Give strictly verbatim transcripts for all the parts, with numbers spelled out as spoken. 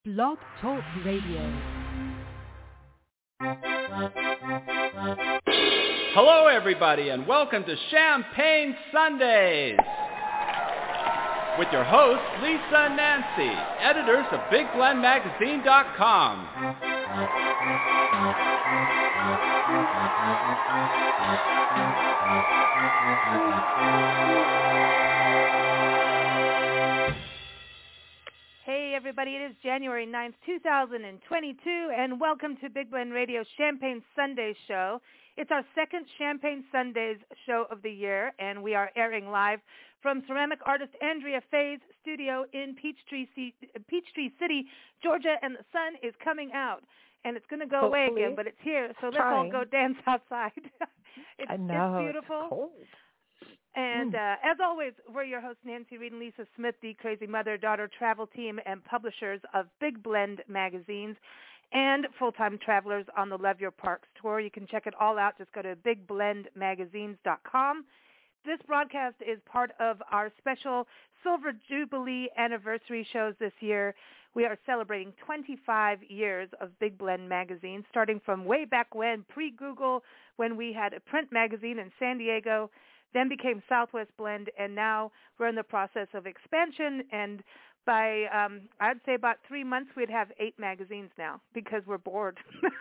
Blog Talk Radio. Hello, everybody, and welcome to Champagne Sundays with your hosts, Lisa and Nancy, editors of Big Blend Magazine dot com. Hey everybody, it is January ninth, two thousand twenty-two, and welcome to Big Blend Radio Champagne Sundays show. It's our second Champagne Sundays show of the year, and we are airing live from ceramic artist Andrea Faye's studio in Peachtree, C- Peachtree City, Georgia, and the sun is coming out. And it's going to go Hopefully. away again, but it's here, so let's Trying. all go dance outside. it's, I know, it's beautiful. It's cold. And Mm. uh, as always, we're your hosts, Nancy Reed and Lisa Smith, the crazy mother-daughter travel team and publishers of Big Blend magazines and full-time travelers on the Love Your Parks tour. You can check it all out. Just go to big blend magazines dot com. This broadcast is part of our special Silver Jubilee anniversary shows this year. We are celebrating twenty-five years of Big Blend magazine, starting from way back when, pre-Google, when we had a print magazine in San Diego, then became Southwest Blend, and now we're in the process of expansion. And by, um, I'd say about three months, we'd have eight magazines now because we're bored.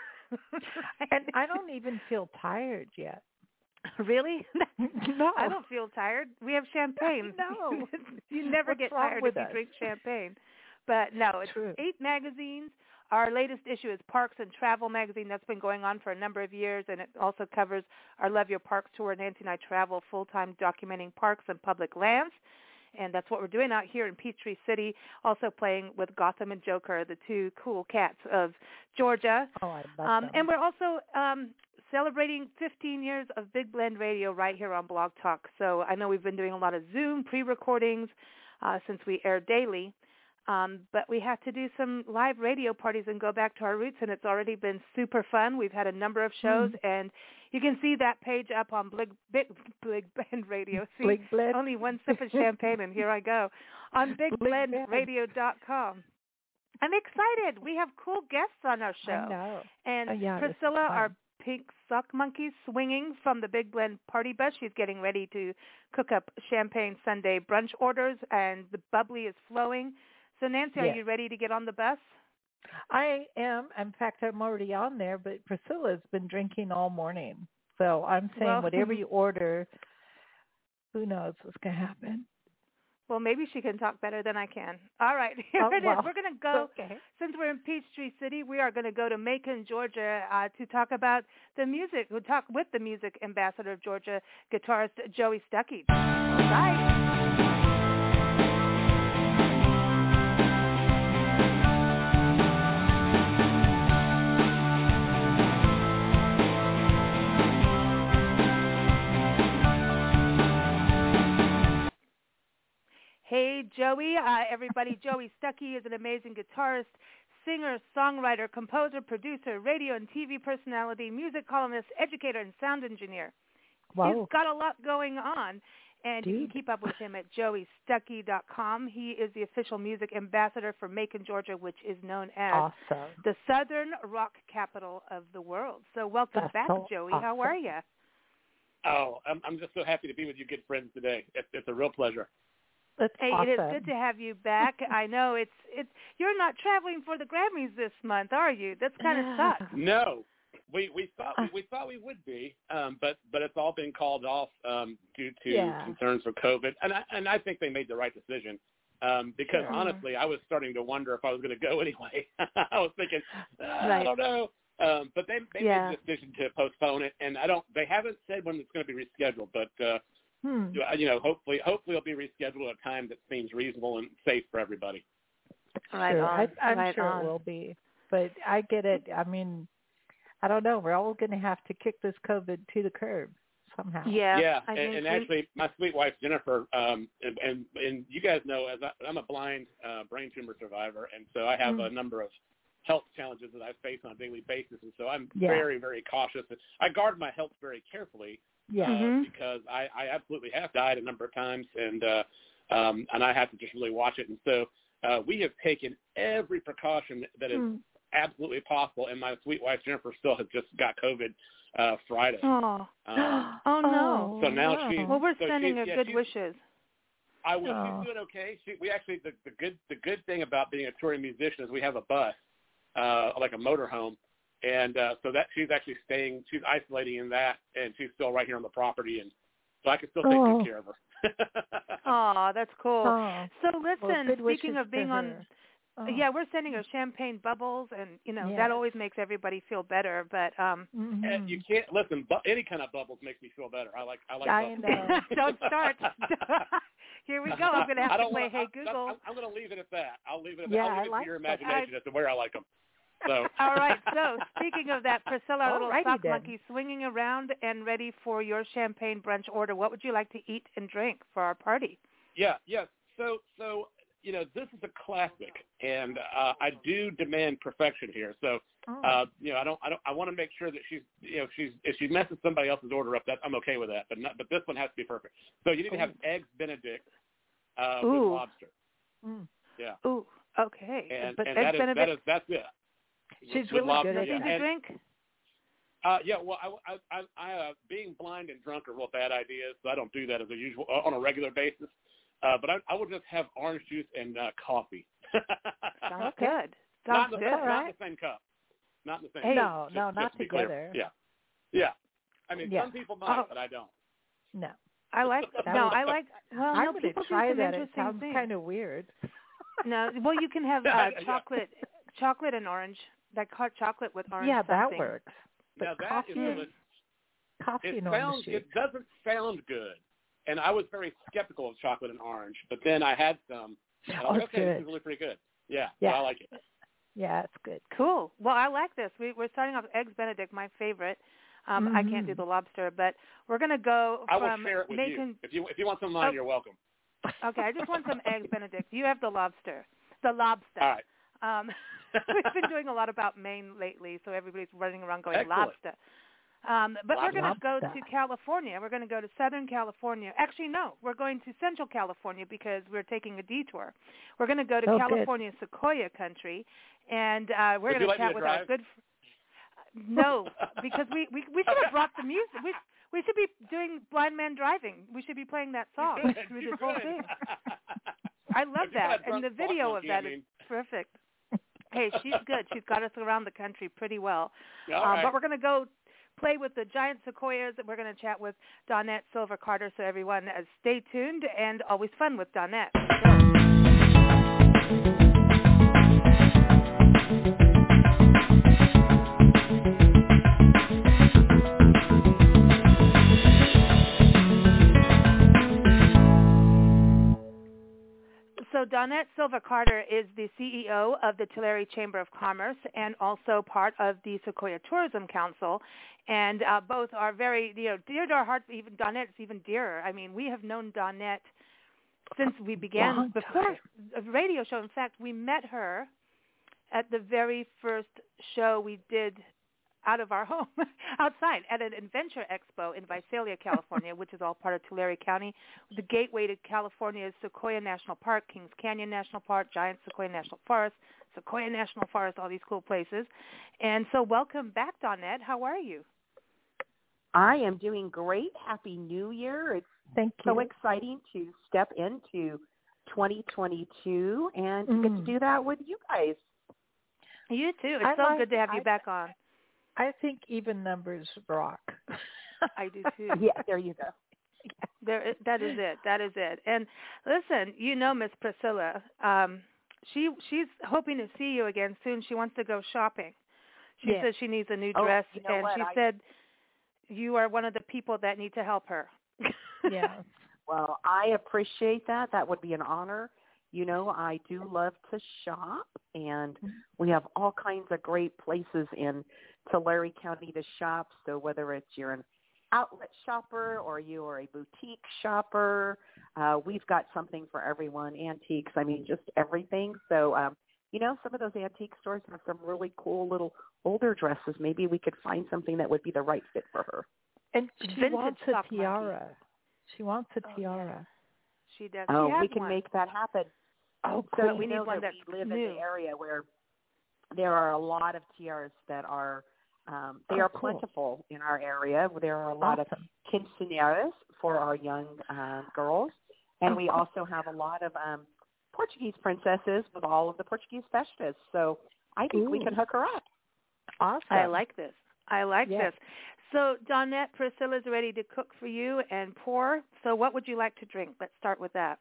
And I don't even feel tired yet. Really? No. I don't feel tired. We have champagne. No. You never What's get wrong tired with if you us? drink champagne. But no, it's True. eight magazines. Our latest issue is Parks and Travel magazine. That's been going on for a number of years, and it also covers our Love Your Parks tour. Nancy and I travel full-time documenting parks and public lands, and that's what we're doing out here in Peachtree City, also playing with Gotham and Joker, the two cool cats of Georgia. Oh, I love Um, them. and we're also um, celebrating fifteen years of Big Blend Radio right here on Blog Talk. So I know we've been doing a lot of Zoom pre-recordings uh, since we air daily. Um, but we have to do some live radio parties and go back to our roots, and it's already been super fun. We've had a number of shows, Mm. and you can see that page up on Big, Big, Big Blend Radio. See, Big Blend. only one sip of champagne, and here I go, on big blend radio dot com. I'm excited. We have cool guests on our show. I know. And Oh, yeah, this is Priscilla, fun. our pink sock monkey, swinging from the Big Blend party bus. She's getting ready to cook up Champagne Sunday brunch orders, and the bubbly is flowing. So, Nancy, are Yes. you ready to get on the bus? I am. In fact, I'm already on there, but Priscilla's been drinking all morning. So I'm saying Well, whatever you order, who knows what's going to happen. Well, maybe she can talk better than I can. All right, here Oh, it is. well, We're going to go, okay. since we're in Peachtree City, we are going to go to Macon, Georgia, uh, to talk about the music. We'll talk with the music ambassador of Georgia, guitarist Joey Stuckey. All right. Hey, Joey. Uh, everybody, Joey Stuckey is an amazing guitarist, singer, songwriter, composer, producer, radio and T V personality, music columnist, educator, and sound engineer. Whoa. He's got a lot going on, and you can Dude. keep up with him at joey stuckey dot com. He is the official music ambassador for Macon, Georgia, which is known as Awesome. the Southern Rock Capital of the world. So welcome That's back, so Joey. awesome. How are you? Oh, I'm, I'm just so happy to be with you good friends today. It's, it's a real pleasure. That's Hey, awesome. it is good to have you back. I know it's it's you're not traveling for the Grammys this month, are you? That's kind of sucks. No, we we thought we, we thought we would be, um, but but it's all been called off um, due to Yeah. concerns for COVID, and I and I think they made the right decision. Um, because Sure. honestly, I was starting to wonder if I was going to go anyway. I was thinking, ah, I Right. don't know. Um, but they they Yeah. made the decision to postpone it, and I don't. They haven't said when it's going to be rescheduled, but. Uh, Hmm. You know, hopefully, hopefully it'll be rescheduled at a time that seems reasonable and safe for everybody. Right Sure. on. I, I'm right sure on. it will be. But I get it. I mean, I don't know. We're all going to have to kick this COVID to the curb somehow. Yeah. Yeah, I and, think and we- actually, my sweet wife Jennifer, um, and, and and you guys know, as I, I'm a blind uh, brain tumor survivor, and so I have Mm. a number of health challenges that I face on a daily basis, and so I'm Yeah. very, very cautious. I guard my health very carefully. Yeah. Uh, Mhm. because I, I absolutely have died a number of times, and uh, um, and I have to just really watch it. And so uh, we have taken every precaution that is Mm. absolutely possible, and my sweet wife Jennifer still has just got COVID uh, Friday. Oh, Um, oh no. so now wow. she's Well, we're so sending she's, her yeah, good she's, wishes. I will. Oh. She's doing okay. She, we actually the, the good the good thing about being a touring musician is we have a bus, uh, like a motorhome, and uh, so that she's actually staying. She's isolating in that, and she's still right here on the property, and so I can still take Oh. good care of her. Oh, that's cool. Oh. So Well, listen, good speaking wishes of being to on, her. Oh. yeah, we're sending her champagne bubbles, and you know Yes. that always makes everybody feel better. But um, Mhm. And you can't listen. Bu- any kind of bubbles makes me feel better. I like. I like. I bubbles. know. don't start. Here we go. I'm going to have I to don't play wanna, Hey I, Google. I'm, I'm going to leave it at that. I'll leave it at Yeah, that. I'll I leave it like to your that. imagination as to where I like them. So. All right. So speaking of that, Priscilla, our little Alrighty sock then. monkey, swinging around and ready for your champagne brunch order. What would you like to eat and drink for our party? Yeah, yeah. So, so you know, this is a classic, and uh, I do demand perfection here. So, Oh. uh, you know, I don't, I don't, I want to make sure that she's, you know, she's if she messes somebody else's order up, that I'm okay with that. But not, but this one has to be perfect. So you need to have eggs Benedict uh, with Ooh. lobster. Mm. Yeah, Ooh, okay. and, but and eggs that is Benedict, that is that's it. She's With really lobster, good at yeah. nothing to And, drink? Uh, yeah, well, I, I, I, I uh, being blind and drunk are real bad ideas, so I don't do that as a usual uh, on a regular basis. Uh, but I, I would just have orange juice and uh, coffee. Sounds Okay. good. not, Sounds in the, good. not All in the same cup. Not in the same Hey. cup. No, just, no, just not to be clear. together. Yeah, yeah. I mean, Yeah. some people might, Oh. but I don't. No. I like That no, was- I like. Well, I'm no, going people to do try some that. It interesting sounds things. kind of weird. No, well, you can have uh, Yeah. chocolate, chocolate and orange. Like hot chocolate with orange. Yeah, that something. works. But Now that coffee, is Hmm. delicious. coffee It and orange sounds. juice. It doesn't sound good, and I was very skeptical of chocolate and orange. But then I had some. And I Oh, was it's like, okay, this good. is really pretty good. Yeah, Yeah. so I like it. Yeah, it's good. Cool. Well, I like this. We, we're starting off with eggs Benedict, my favorite. Um, I can't do Mhm. the lobster, but we're going to go I will from share it with making. you. If you if you want some of mine, Oh. you're welcome. Okay, I just want some eggs Benedict. You have the lobster. The lobster. All right. Um, we've been doing a lot about Maine lately, so everybody's running around going Excellent. lobster. Um, but we're going to go Lobster. to California. We're going to go to Southern California. Actually, no, we're going to Central California because we're taking a detour. We're going to go to Oh, good. California Sequoia country, and uh, we're Would you going to like me chat to with drive? our good. F- no, because we, we we should have brought the music. We we should be doing Blind Man Driving. We should be playing that song You through could. this whole You thing. could. I love If you got that, and drunk the video sock of monkey, that I is mean. perfect. Hey, she's good. She's got us around the country pretty well. All Uh, right. But we're going to go play with the giant sequoias. We're going to chat with Donette Silver Carter. So everyone, uh, stay tuned and always fun with Donette. So Donette Silva Carter is the C E O of the Tulare Chamber of Commerce and also part of the Sequoia Tourism Council. And uh, both are very, you know, dear to our hearts. Even Donette's even dearer. I mean, we have known Donette since we began Long before time. a radio show. In fact, we met her at the very first show we did out of our home, outside, at an adventure expo in Visalia, California, which is all part of Tulare County. The gateway to California is Sequoia National Park, Kings Canyon National Park, Giant Sequoia National Forest, Sequoia National Forest, all these cool places. And so welcome back, Donette. How are you? I am doing great. Happy New Year. It's Thank you. so exciting to step into twenty twenty-two and to Mm. get to do that with you guys. You too. It's I so like- good to have you I- back on. I think even numbers rock. I do too. Yeah, there you go. There, that is it. That is it. And listen, you know Miss Priscilla. Um, she she's hoping to see you again soon. She wants to go shopping. She Yeah. says she needs a new Oh, dress, you know and what? she I- said you are one of the people that need to help her. Yeah. Well, I appreciate that. That would be an honor. You know, I do love to shop, and we have all kinds of great places in Tulare County to shop. So whether it's you're an outlet shopper or you are a boutique shopper, uh, we've got something for everyone. Antiques, I mean, just everything. So, um, you know, some of those antique stores have some really cool little older dresses. Maybe we could find something that would be the right fit for her. And she Vintage wants a sock monkey. tiara. She wants a Oh, tiara. She does. Oh, she has we can one. make that happen. Oh, So cool. But we you need know one that that's we live new. in the area where there are a lot of tiaras that are um, they Oh, are cool. plentiful in our area. There are a lot Awesome. of quinceañeras for our young uh, girls, and Oh, we cool. also have a lot of um, Portuguese princesses with all of the Portuguese festas. So I think we Ooh. can hook her up. Awesome. I like this. I like Yes. this. So, Dawnette, Priscilla's ready to cook for you and pour. So what would you like to drink? Let's start with that.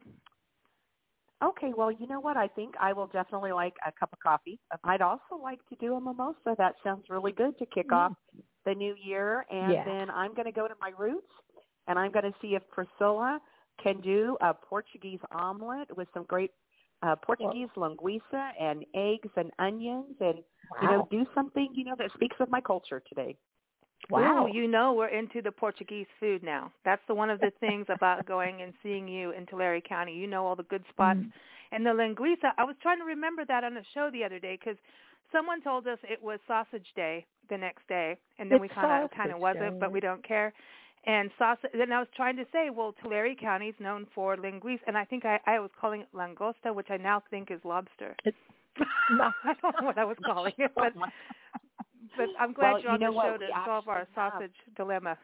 Okay, well, you know what? I think I will definitely like a cup of coffee. I'd also like to do a mimosa. That sounds really good to kick Mm. off the new year. And Yeah. then I'm going to go to my roots, and I'm going to see if Priscilla can do a Portuguese omelet with some great uh, Portuguese linguiça and eggs and onions, and you know, Wow. do something you know that speaks of my culture today. Wow. Ooh, you know we're into the Portuguese food now. That's the one of the things about going and seeing you in Tulare County. You know all the good spots. Mm. And the linguiça, I was trying to remember that on the show the other day because someone told us it was sausage day the next day, and then It's we kind of kind sausage of wasn't, day. but we don't care. And sausage. Then I was trying to say, well, Tulare County is known for linguiça, and I think I, I was calling it langosta, which I now think is lobster. It's not. I don't know what I was calling it, but but I'm glad Well, you're you on know the what? show We to solve our actually have- sausage dilemma.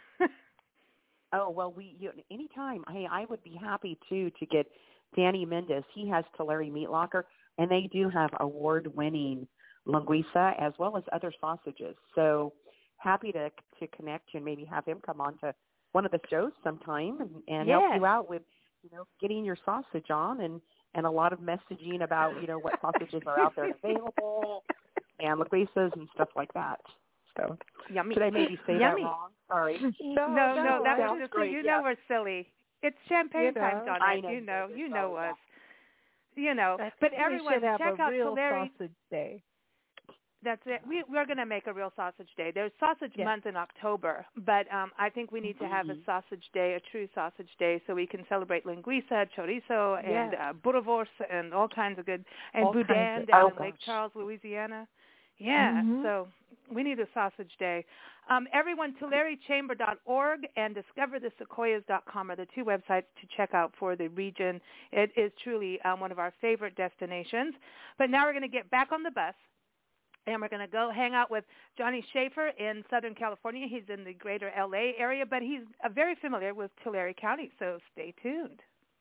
Oh, well, we you, anytime. Hey, I would be happy, too, to get Danny Mendez. He has Tulare Meat Locker, and they do have award-winning linguiça as well as other sausages. So happy to to connect you and maybe have him come on to one of the shows sometime and, and help Yes. you out with, you know, getting your sausage on and, and a lot of messaging about, you know, what sausages are out there and available and linguiças and stuff like that. So Yummy. should I maybe say Yummy. that wrong? Sorry. No, No, no, no, that was sounds just great, you yeah. know we're silly. It's champagne You know. time, Donna. I know You you know, guys you are know sorry, us. You know, I but think we everyone should have check a out real Tulare. sausage day. That's it. We, we're going to make a real sausage day. There's sausage Yeah. month in October, but um, I think we need to have a sausage day, a true sausage day, so we can celebrate linguiça, chorizo, and Yeah. uh, bourrivors, and all kinds of good, and All kinds boudin of- down oh, in Lake gosh. Charles, Louisiana. Yeah, Mhm. so we need a sausage day. Um, everyone, Tulare Chamber dot org and Discover The Sequoias dot com are the two websites to check out for the region. It is truly um, one of our favorite destinations. But now we're going to get back on the bus, and we're going to go hang out with Johnny Schaefer in Southern California. He's in the greater L A area, but he's uh, very familiar with Tulare County, so stay tuned.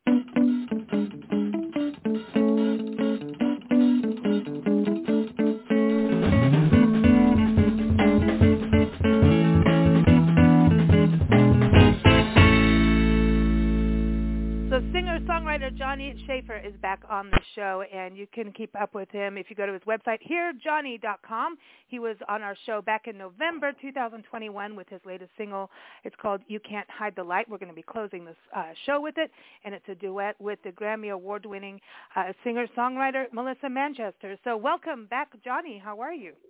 So singer-songwriter Johnny Schaefer is back on the show, and you can keep up with him if you go to his website, hear johnny dot com. He was on our show back in November two thousand twenty-one with his latest single. It's called You Can't Hide the Light. We're going to be closing this uh, show with it, and it's a duet with the Grammy Award-winning uh, singer-songwriter Melissa Manchester. So welcome back, Johnny. How are you?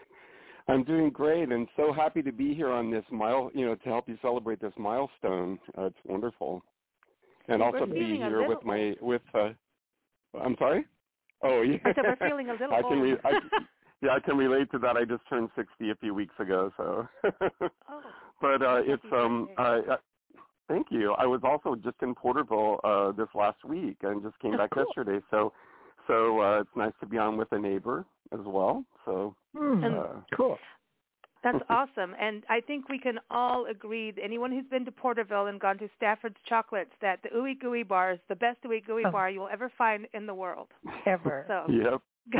I'm doing great and so happy to be here on this mile, you know, to help you celebrate this milestone. Uh, it's wonderful. And We're also to be feeling a here little with my, with, uh, I'm sorry? Oh, yeah. I said we're feeling a little I can re- old. I, yeah, I can relate to that. I just turned sixty a few weeks ago, so. Oh, but uh, it's, happy um, birthday. uh, thank you. I was also just in Porterville uh, this last week and just came Oh, back cool. yesterday. So, so uh, it's nice to be on with a neighbor as well. So, Mm, uh, cool. That's awesome. And I think we can all agree, that anyone who's been to Porterville and gone to Stafford's Chocolates, that the Ooey Gooey Bar is the best Ooey Gooey Oh. bar you'll ever find in the world. Ever. So yep.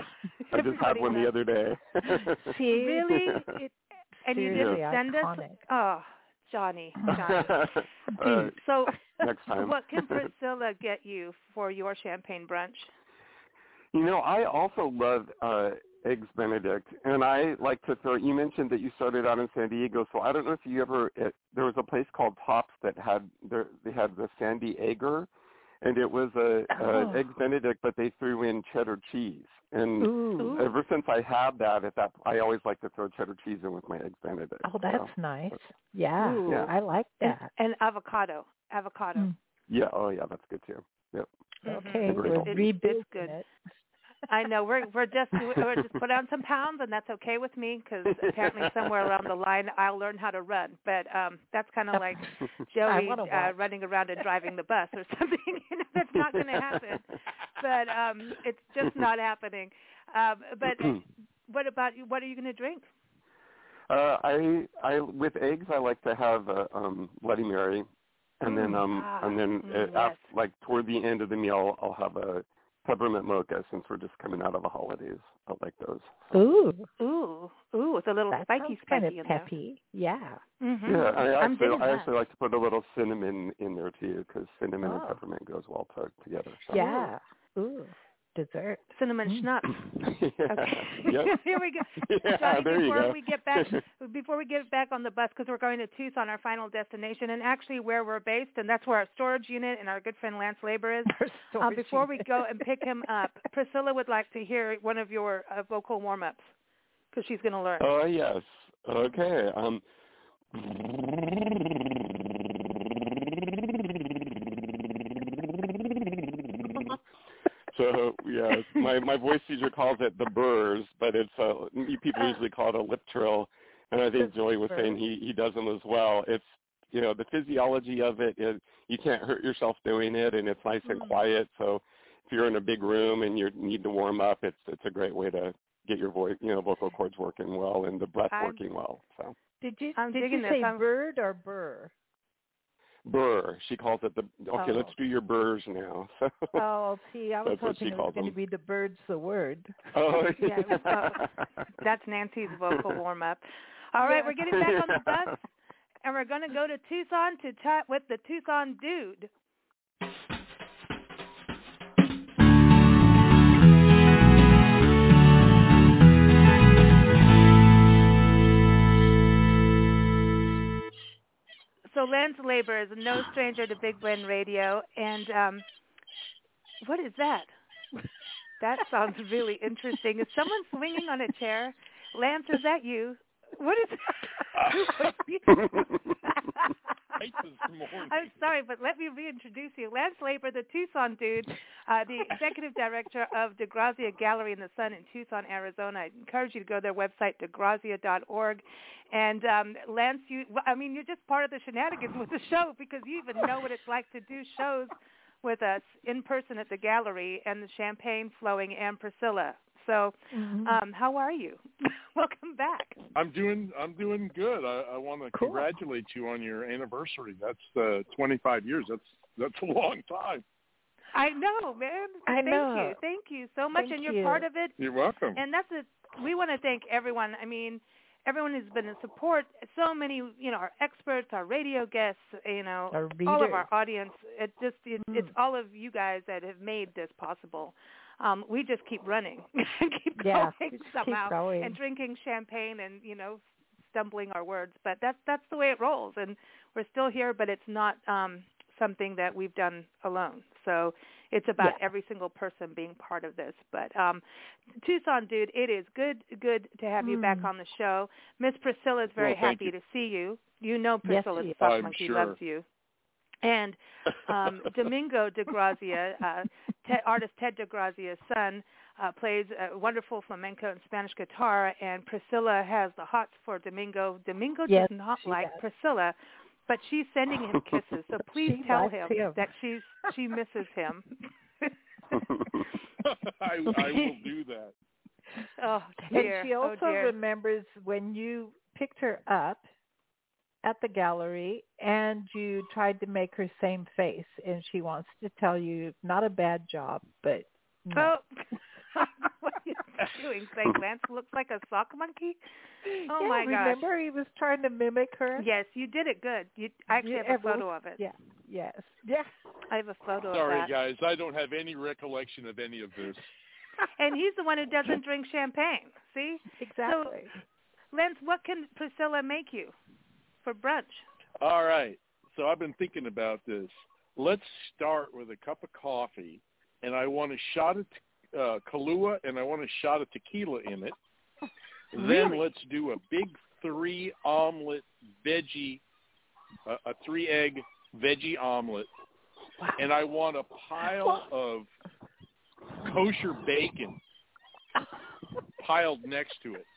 I just had everybody one the loves other day. See? Really? It, And you seriously didn't send us? iconic. Oh, Johnny, Johnny. uh, So next time. what can Priscilla get you for your champagne brunch? You know, I also love uh, Eggs Benedict, and I like to throw, you mentioned that you started out in San Diego, so I don't know if you ever, it, there was a place called Tops that had, there, they had the Sandy Egger, and it was a, Oh. a Eggs Benedict, but they threw in cheddar cheese. And Ooh. ever since I had that, at that, I always like to throw cheddar cheese in with my Eggs Benedict. Oh, that's so. nice. Yeah, Ooh. Yeah. I like And, that. and avocado. Avocado. Mm. Yeah, oh yeah, that's good too. Yep. Mhm. Okay, Agreed. we're It- it- rebuilding it's good. it. I know we're we're just we're just put on some pounds, and that's okay with me because apparently somewhere around the line I'll learn how to run. But um, that's kind of like Joey uh, running around and driving the bus or something. You know, that's not going to happen. But um, it's just not happening. Um, but what about you? What are you going to drink? Uh, I I with eggs I like to have a um, Bloody Mary, and then um ah, and then mm, uh, yes. after, like toward the end of the meal I'll have a peppermint mocha since we're just coming out of the holidays. I like those. So. Ooh, ooh, ooh! It's a little that spiky, sounds kind spiky of in there. peppy. Yeah. Mm-hmm. Yeah, I I'm actually digging I that. actually like to put a little cinnamon in there too because cinnamon Oh. and peppermint goes well to, together. So. Yeah. Ooh, dessert. Cinnamon Mm. schnapps. yeah. Okay. Yep. Here we go. Yeah, Johnny, there you before go. we get back before we get back on the bus, because we're going to Tucson, our final destination, and actually where we're based, and that's where our storage unit and our good friend Lance Labor is. Um, before we go and pick him up, Priscilla would like to hear one of your uh, vocal warm-ups because she's going to learn. Oh yes. Okay. Um. So yes, my my voice teacher calls it the burrs, but it's uh people usually call it a lip trill, and I think Joey was saying he he does them as well. It's you know the physiology of it is you can't hurt yourself doing it, and it's nice and quiet. So if you're in a big room and you need to warm up, it's it's a great way to get your voice you know vocal cords working well and the breath I'm, working well. So Did you I'm did digging you say this. I'm, bird or burr? burr, she calls it the. Okay, Oh. let's do your burrs now. So, Oh, see, I was That's what she hoping it was calls going to them. be the bird's the word. oh Yeah, well, that's Nancy's vocal warm-up. All right, we're getting back on the bus, and we're going to go to Tucson to chat with the Tucson Dude. So Lance Labor is no stranger to Big Blend Radio, and um, what is that? That sounds really interesting. Is someone swinging on a chair? Lance, is that you? What is I'm sorry, but let me reintroduce you. Lance Labor, the Tucson Dude, uh, the executive director of DeGrazia Gallery in the Sun in Tucson, Arizona. I encourage you to go to their website, degrazia dot org. And um, Lance, you, I mean, you're just part of the shenanigans with the show because you even know what it's like to do shows with us in person at the gallery and the champagne flowing and Priscilla. So, Mm-hmm. um, how are you? Welcome back. I'm doing. I'm doing good. I, I want to Cool. congratulate you on your anniversary. That's uh, twenty-five years. That's that's a long time. I know, man. I thank know. you, thank you so much, Thank and you're you. part of it. You're welcome. And that's a. We want to thank everyone. I mean, everyone has been in support. So many, you know, our experts, our radio guests, you know, Our all of readers. our audience. It just, it, Mm. it's all of you guys that have made this possible. Um, we just keep running, keep Yeah, going just somehow, keep going. and drinking champagne and you know, stumbling our words. But that's that's the way it rolls, and we're still here. But it's not um, something that we've done alone. So it's about Yeah. every single person being part of this. But um, Tucson, dude, it is good, good to have you back Mm. on the show. Miss Priscilla is very Well, thank happy you. to see you. You know Yes, Priscilla she the is. Soft I'm Monkey sure. loves you. And um, Domingo DeGrazia, uh, Ted, artist Ted DeGrazia's son, uh, plays a wonderful flamenco and Spanish guitar, and Priscilla has the hots for Domingo. Domingo Yes, does not she like does. Priscilla, but she's sending him kisses. So please She tell likes him, him. that she's she misses him. I, I will do that. Oh And dear! she also oh dear! remembers when you picked her up at the gallery and you tried to make her same face, and she wants to tell you not a bad job, but no. Oh, what are you doing? Saying Lance looks like a sock monkey? Oh yeah, my gosh! remember he was trying to mimic her? Yes, you did it good. You I actually Yeah, have a well, photo of it. Yeah. Yes. Yeah. I have a photo Sorry, of that. guys. I don't have any recollection of any of this. And he's the one who doesn't drink champagne. See? Exactly. So, Lance, what can Priscilla make you for brunch? All right. So I've been thinking about this. Let's start with a cup of coffee, and I want a shot of uh, Kahlua, and I want a shot of tequila in it. Then Really? let's do a big three omelet veggie, uh, a three egg veggie omelet, Wow. and I want a pile of kosher bacon piled next to it.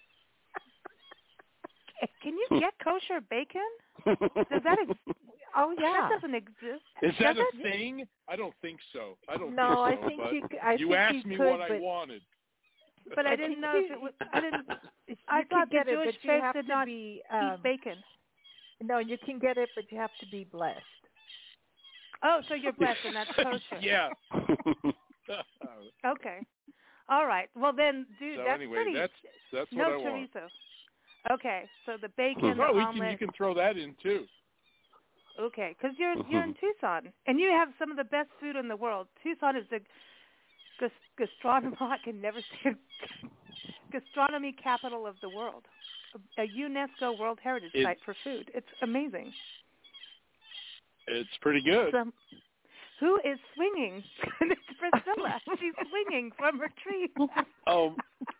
Can you get kosher bacon? Does that exist? Oh yeah, that doesn't exist. Is that Does a it? thing? I don't think so. I don't no, think so. I think but you. I you think asked you me could, what but, I wanted. But I I didn't think know you, if it was. I didn't. you I thought could get the it, Jewish but you faith have did to not be. eat Um, bacon. No, you can get it, but you have to be blessed. Oh, so you're blessed, and that's kosher. Yeah. Okay. All right. Well, then, dude, so that's anyway, pretty. that's that's no what I want. chorizo. Okay, so the bacon, Oh, the we omelet. can, you can throw that in too. Okay, because you're you're in Tucson, and you have some of the best food in the world. Tucson is the gas- gastronomy. I can never say it. gastronomy capital of the world, a UNESCO World Heritage It, Site for food. It's amazing. It's pretty good. Some, who is swinging? It's Priscilla. She's swinging from her tree. Oh,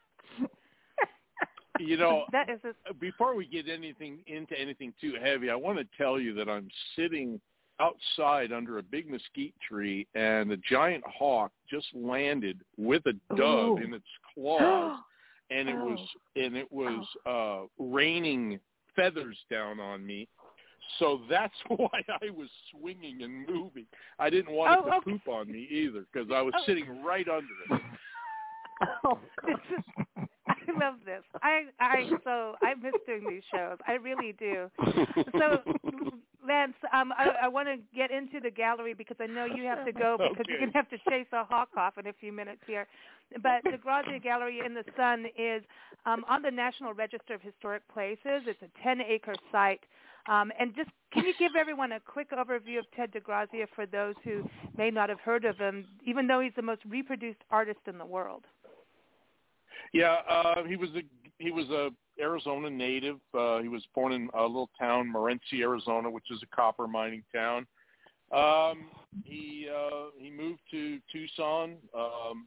you know, that is a, before we get anything into anything too heavy, I want to tell you that I'm sitting outside under a big mesquite tree, and a giant hawk just landed with a dove Ooh. in its claws, and it Oh. was and it was uh, raining feathers down on me. So that's why I was swinging and moving. I didn't want Oh, it to okay. poop on me either, because I was Oh. sitting right under it. Oh, this is, I love this. I I so I miss doing these shows. I really do. So, Lance, um, I, I want to get into the gallery because I know you have to go because Okay. you're going to have to chase a hawk off in a few minutes here. But the DeGrazia Gallery in the Sun is um, on the National Register of Historic Places. It's a ten-acre site. Um, and just can you give everyone a quick overview of Ted DeGrazia for those who may not have heard of him, even though he's the most reproduced artist in the world? Yeah, uh, he was a he was a Arizona native. Uh, he was born in a little town, Morenci, Arizona, which is a copper mining town. Um, he uh, he moved to Tucson um,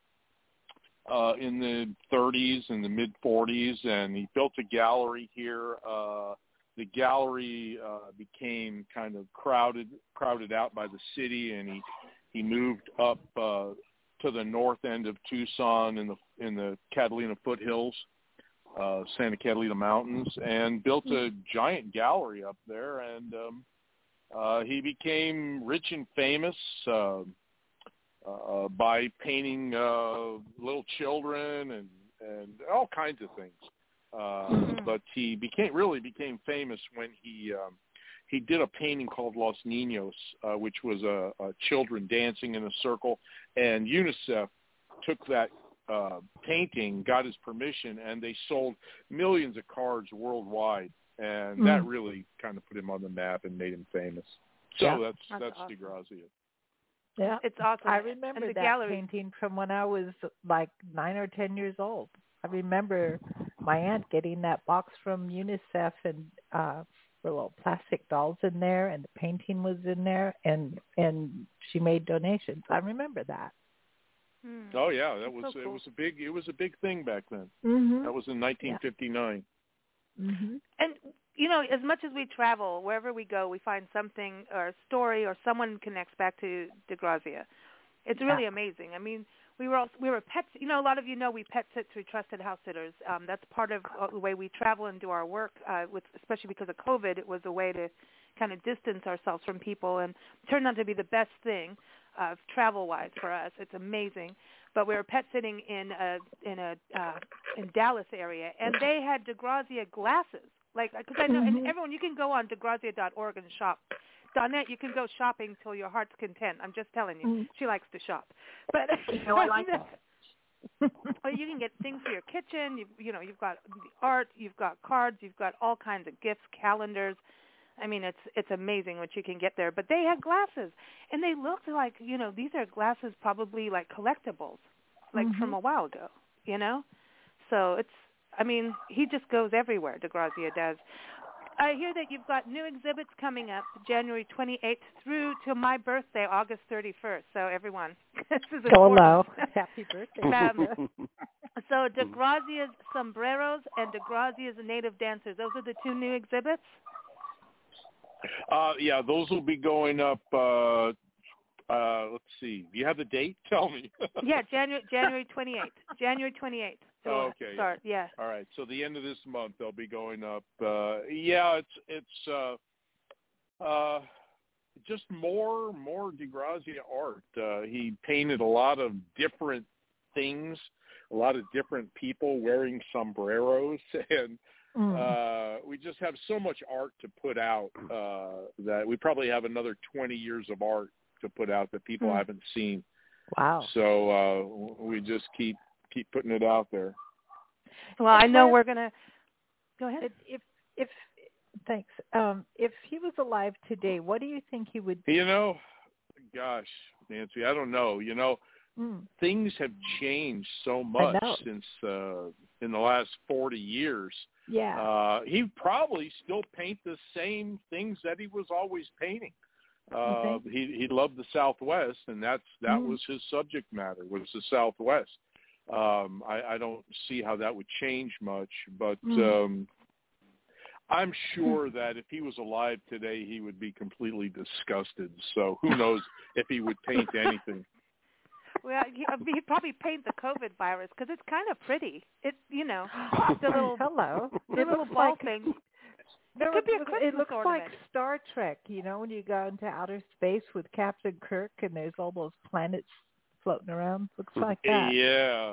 uh, in the thirties and the mid forties, and he built a gallery here. Uh, the gallery uh, became kind of crowded crowded out by the city, and he he moved up uh, to the north end of Tucson in the in the Catalina foothills, uh, Santa Catalina Mountains, and built a giant gallery up there. And um, uh, he became rich and famous uh, uh, by painting uh, little children and, and all kinds of things. Uh, but he became really became famous when he um, he did a painting called Los Niños, uh, which was a, a children dancing in a circle, and UNICEF took that uh, painting, got his permission, and they sold millions of cards worldwide, and mm. that really kind of put him on the map and made him famous. So yeah. that's that's, that's awesome. DeGrazia. Yeah, it's awesome. I remember that gallery. painting from when I was like nine or ten years old. I remember my aunt getting that box from UNICEF, and uh, there were little plastic dolls in there, and the painting was in there, and and she made donations. I remember that. Hmm. Oh yeah, that was so cool. it was a big it was a big thing back then. Mm-hmm. That was in nineteen fifty-nine. Yeah. Mm-hmm. And you know, as much as we travel, wherever we go, we find something or a story or someone connects back to DeGrazia. It's really yeah. amazing. I mean, we were also, we were pets. You know, a lot of you know we pet sit through Trusted House Sitters. Um, that's part of uh, the way we travel and do our work. Uh, with especially because of COVID, it was a way to kind of distance ourselves from people, and it turned out to be the best thing uh, travel-wise for us. It's amazing. But we were pet sitting in a in a uh, in Dallas area, and they had DeGrazia glasses. Like, because I know, mm-hmm. and everyone, you can go on DeGrazia dot org and shop. Donette, you can go shopping till your heart's content. I'm just telling you. Mm-hmm. She likes to shop. But you know, I like that. Well, you can get things for your kitchen. You, you know, you've got the art, you've got cards, you've got all kinds of gifts, calendars. I mean, it's it's amazing what you can get there. But they had glasses, and they looked like, you know, these are glasses probably like collectibles, like mm-hmm. from a while ago, you know? So it's, I mean, he just goes everywhere, DeGrazia does. I hear that you've got new exhibits coming up January twenty-eighth through to my birthday, August thirty-first. So everyone, this is Go important. low. Happy birthday. Um, so DeGrazia's Sombreros and DeGrazia's Native Dancers, those are the two new exhibits? Uh, yeah, those will be going up uh, Uh, let's see. Do you have the date? Tell me. Yeah, January January twenty-eighth. January twenty-eighth. Oh, okay. Start. Yeah. yeah. All right. So the end of this month they'll be going up. Uh, yeah, it's it's uh, uh, just more more DeGrazia art. Uh, he painted a lot of different things, a lot of different people wearing sombreros, and mm. uh, we just have so much art to put out uh, that we probably have another twenty years of art to put out that people mm. haven't seen. Wow. So uh, we just keep keep putting it out there. Well, I know we're going to go ahead. If if thanks. Um, if he was alive today, what do you think he would do? You know, gosh, Nancy, I don't know. You know, mm. things have changed so much since uh, in the last forty years. Yeah. Uh, he'd probably still paint the same things that he was always painting. Uh, he he loved the Southwest, and that's that mm. was his subject matter, was the Southwest. Um, I, I don't see how that would change much, but mm. um, I'm sure that if he was alive today, he would be completely disgusted. So who knows if he would paint anything. Well, he'd probably paint the COVID virus because it's kind of pretty. It, you know, the little hello, the it little looks ball like, thing. No, it could it, be a looks, Christmas it looks ornament. like Star Trek. You know, when you go into outer space with Captain Kirk and there's all those planets floating around. Looks like that. Yeah.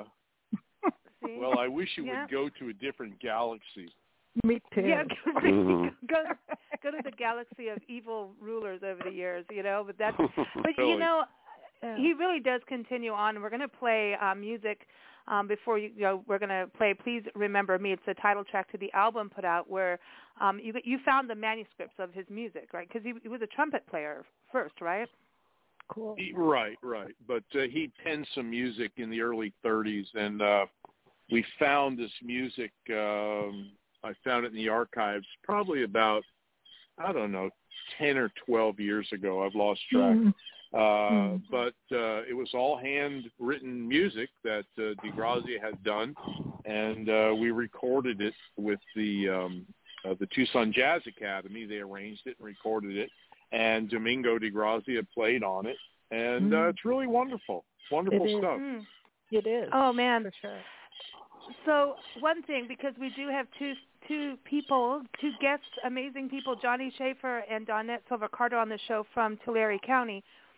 See? Well, I wish you yeah. would go to a different galaxy. Me too. Yeah, go, go to the galaxy of evil rulers over the years, you know. But that's, but really? you know, he really does continue on. We're going to play uh, music um, before you, you know. We're going to play "Please Remember Me." It's the title track to the album put out, where um, you you found the manuscripts of his music, right? Because he, he was a trumpet player first, right? Cool. He, right, right. But uh, he penned some music in the early thirties, and uh, we found this music. Um, I found it in the archives probably about, I don't know, ten or twelve years ago. I've lost track. Mm. Uh, mm. But uh, it was all handwritten music that uh, DeGrazia had done, and uh, we recorded it with the um, uh, the Tucson Jazz Academy. They arranged it and recorded it, and Domingo DeGrazia played on it, and mm. uh, it's really wonderful. Wonderful it stuff. Mm. It is. Oh, man. For sure. So one thing, because we do have two two people, two guests, amazing people, Johnny Schaefer and Donette Silva-Carter on the show from Tulare County.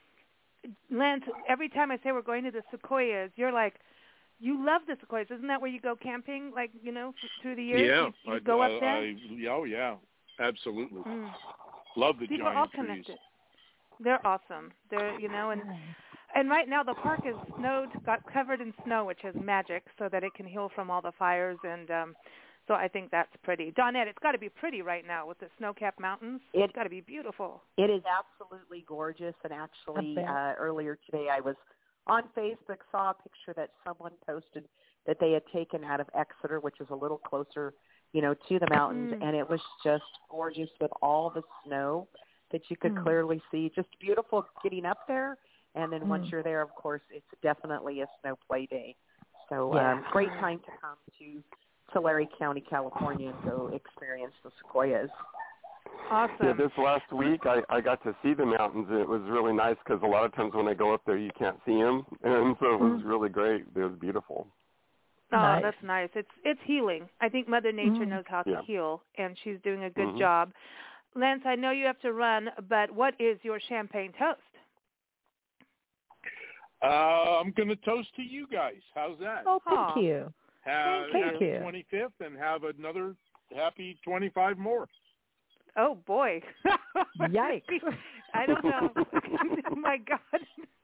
Lance, every time I say we're going to the Sequoias, you're like, you love the Sequoias. Isn't that where you go camping, like, you know, through the years? Yeah. You, you I, go I, up there? I, oh, yeah. Absolutely. Mm. Love the People giant are all trees. connected. They're awesome. They're, you know, and and right now the park is snowed, got covered in snow, which is magic, so that it can heal from all the fires. And um, so I think that's pretty. Donette, it's got to be pretty right now with the snow-capped mountains. It, it's got to be beautiful. It is absolutely gorgeous. And actually, uh, earlier today I was on Facebook, saw a picture that someone posted that they had taken out of Exeter, which is a little closer, you know, to the mountains, mm. and it was just gorgeous with all the snow that you could mm. clearly see. Just beautiful getting up there, and then mm. once you're there, of course, it's definitely a snow play day. So yeah. um, great time to come to Tulare County, California, and go experience the Sequoias. Awesome. Yeah, this last week I, I got to see the mountains, and it was really nice because a lot of times when I go up there you can't see them, and so it was mm. really great. It was beautiful. Oh, nice. That's nice. It's it's healing. I think Mother Nature mm. knows how to yeah. heal, and she's doing a good mm-hmm. job. Lance, I know you have to run, but what is your champagne toast? Uh, I'm going to toast to you guys. How's that? Oh, thank Aww. you. Have, thank have you. the twenty-fifth and have another happy twenty-five more. Oh, boy. Yikes. I don't know. Oh, my God.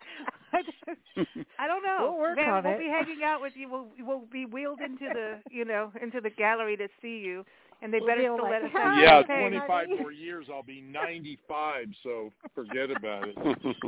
I don't know. We'll work Man, on we'll it. be hanging out with you. We'll we'll be wheeled into the you know into the gallery to see you, and they we'll better still like, let us have Yeah, champagne. twenty-five more years, I'll be ninety-five. So forget about it.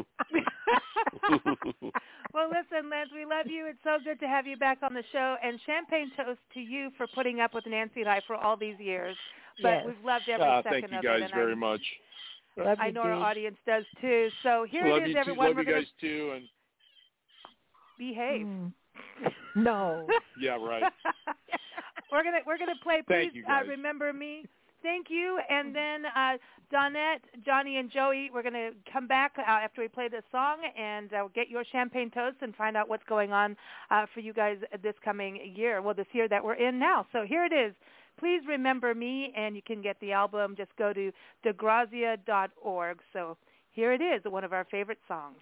Well, listen, Lance, we love you. It's so good to have you back on the show, and champagne toast to you for putting up with Nancy and I for all these years. But yes. we've loved every uh, second thank you of guys it. And very I, much. Love I you, know dude. our audience does too. So here love it is, you everyone. Too. Love We're you gonna guys too, and behave. Mm. No. Yeah, right. we're gonna we're gonna play. Please Thank you, uh, guys. remember me Thank you. And then uh, Donette, Johnny, and Joey, we're going to come back uh, after we play this song and uh, get your champagne toast and find out what's going on uh, for you guys this coming year, well, this year that we're in now. So here it is. Please Remember Me, and you can get the album. Just go to degrazia dot org. So here it is, one of our favorite songs.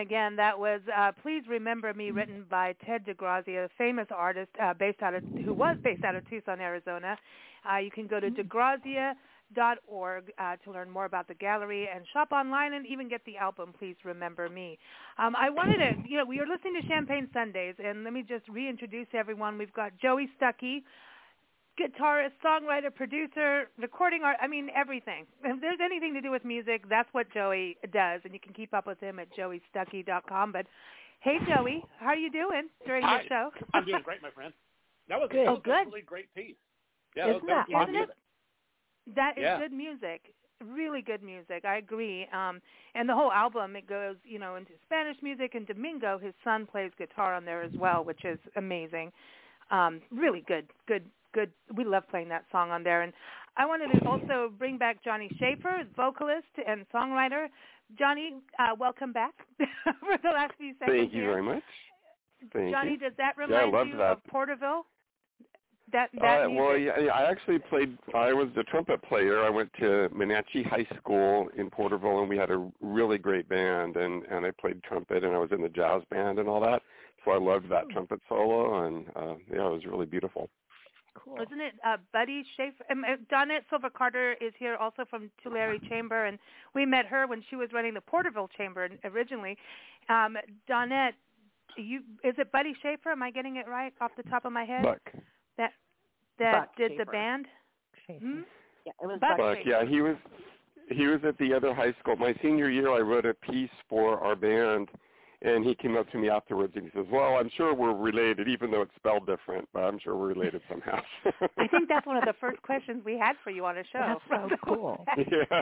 again, that was uh, Please Remember Me, written by Ted DeGrazia, a famous artist uh, based out of, who was based out of Tucson, Arizona. Uh, you can go to degrazia dot org uh, to learn more about the gallery and shop online and even get the album, Please Remember Me. Um, I wanted to, you know, we are listening to Champagne Sundays, and let me just reintroduce everyone. We've got Joey Stuckey, guitarist, songwriter, producer, recording art, I mean, everything. If there's anything to do with music, that's what Joey does, and you can keep up with him at joey stuckey dot com. But, hey, Joey, how are you doing during Hi. your show? I'm doing great, my friend. That was, Good. that was Oh, good. a really great piece. Yeah, Isn't that was, that was Isn't good it? music. That is Yeah. good music, really good music. I agree. Um, and the whole album, it goes, you know, into Spanish music, and Domingo, his son, plays guitar on there as well, which is amazing. Um, really good, good, good. We love playing that song on there. And I wanted to also bring back Johnny Schaefer, vocalist and songwriter. Johnny, uh, welcome back for the last few seconds. Thank you here. very much. Thank Johnny, you. does that Yeah, I remind loved you that. of Porterville? That that Uh, music. well, yeah, yeah, I actually played. I was the trumpet player. I went to Menachie High School in Porterville, and we had a really great band. And and I played trumpet, and I was in the jazz band and all that. So I loved that trumpet solo, and uh, yeah, it was really beautiful. Cool. Isn't it uh, Buddy Schaefer? Um, uh, Donette Silva Carter is here also from Tulare Chamber, and we met her when she was running the Porterville Chamber originally. Um, Donette, you is it Buddy Schaefer? Am I getting it right off the top of my head? Buck. That that Buck did Schaefer. the band. Schaefer. Hmm? Yeah, it was Buck Buck. Buck, yeah, he was he was at the other high school. My senior year, I wrote a piece for our band, and he came up to me afterwards and he says, "Well, I'm sure we're related, even though it's spelled different, but I'm sure we're related somehow." I think that's one of the first questions we had for you on a show. That's so cool. Yeah.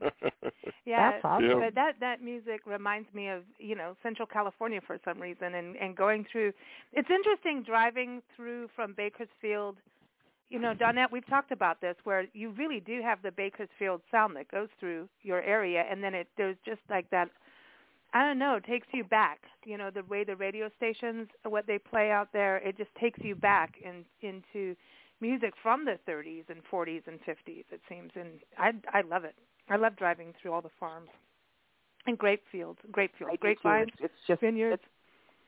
Yeah, That's awesome. Yeah. but that that music reminds me of, you know, Central California for some reason, and and going through. It's interesting driving through from Bakersfield. You know, Donette, we've talked about this, where you really do have the Bakersfield sound that goes through your area, and then it there's just like that. I don't know, it takes you back. You know, the way the radio stations, what they play out there, it just takes you back in, into music from the thirties and forties and fifties, it seems. And I I love it. I love driving through all the farms and grape fields, grape fields, I do grape too. vines, It's, it's just vineyards. It's,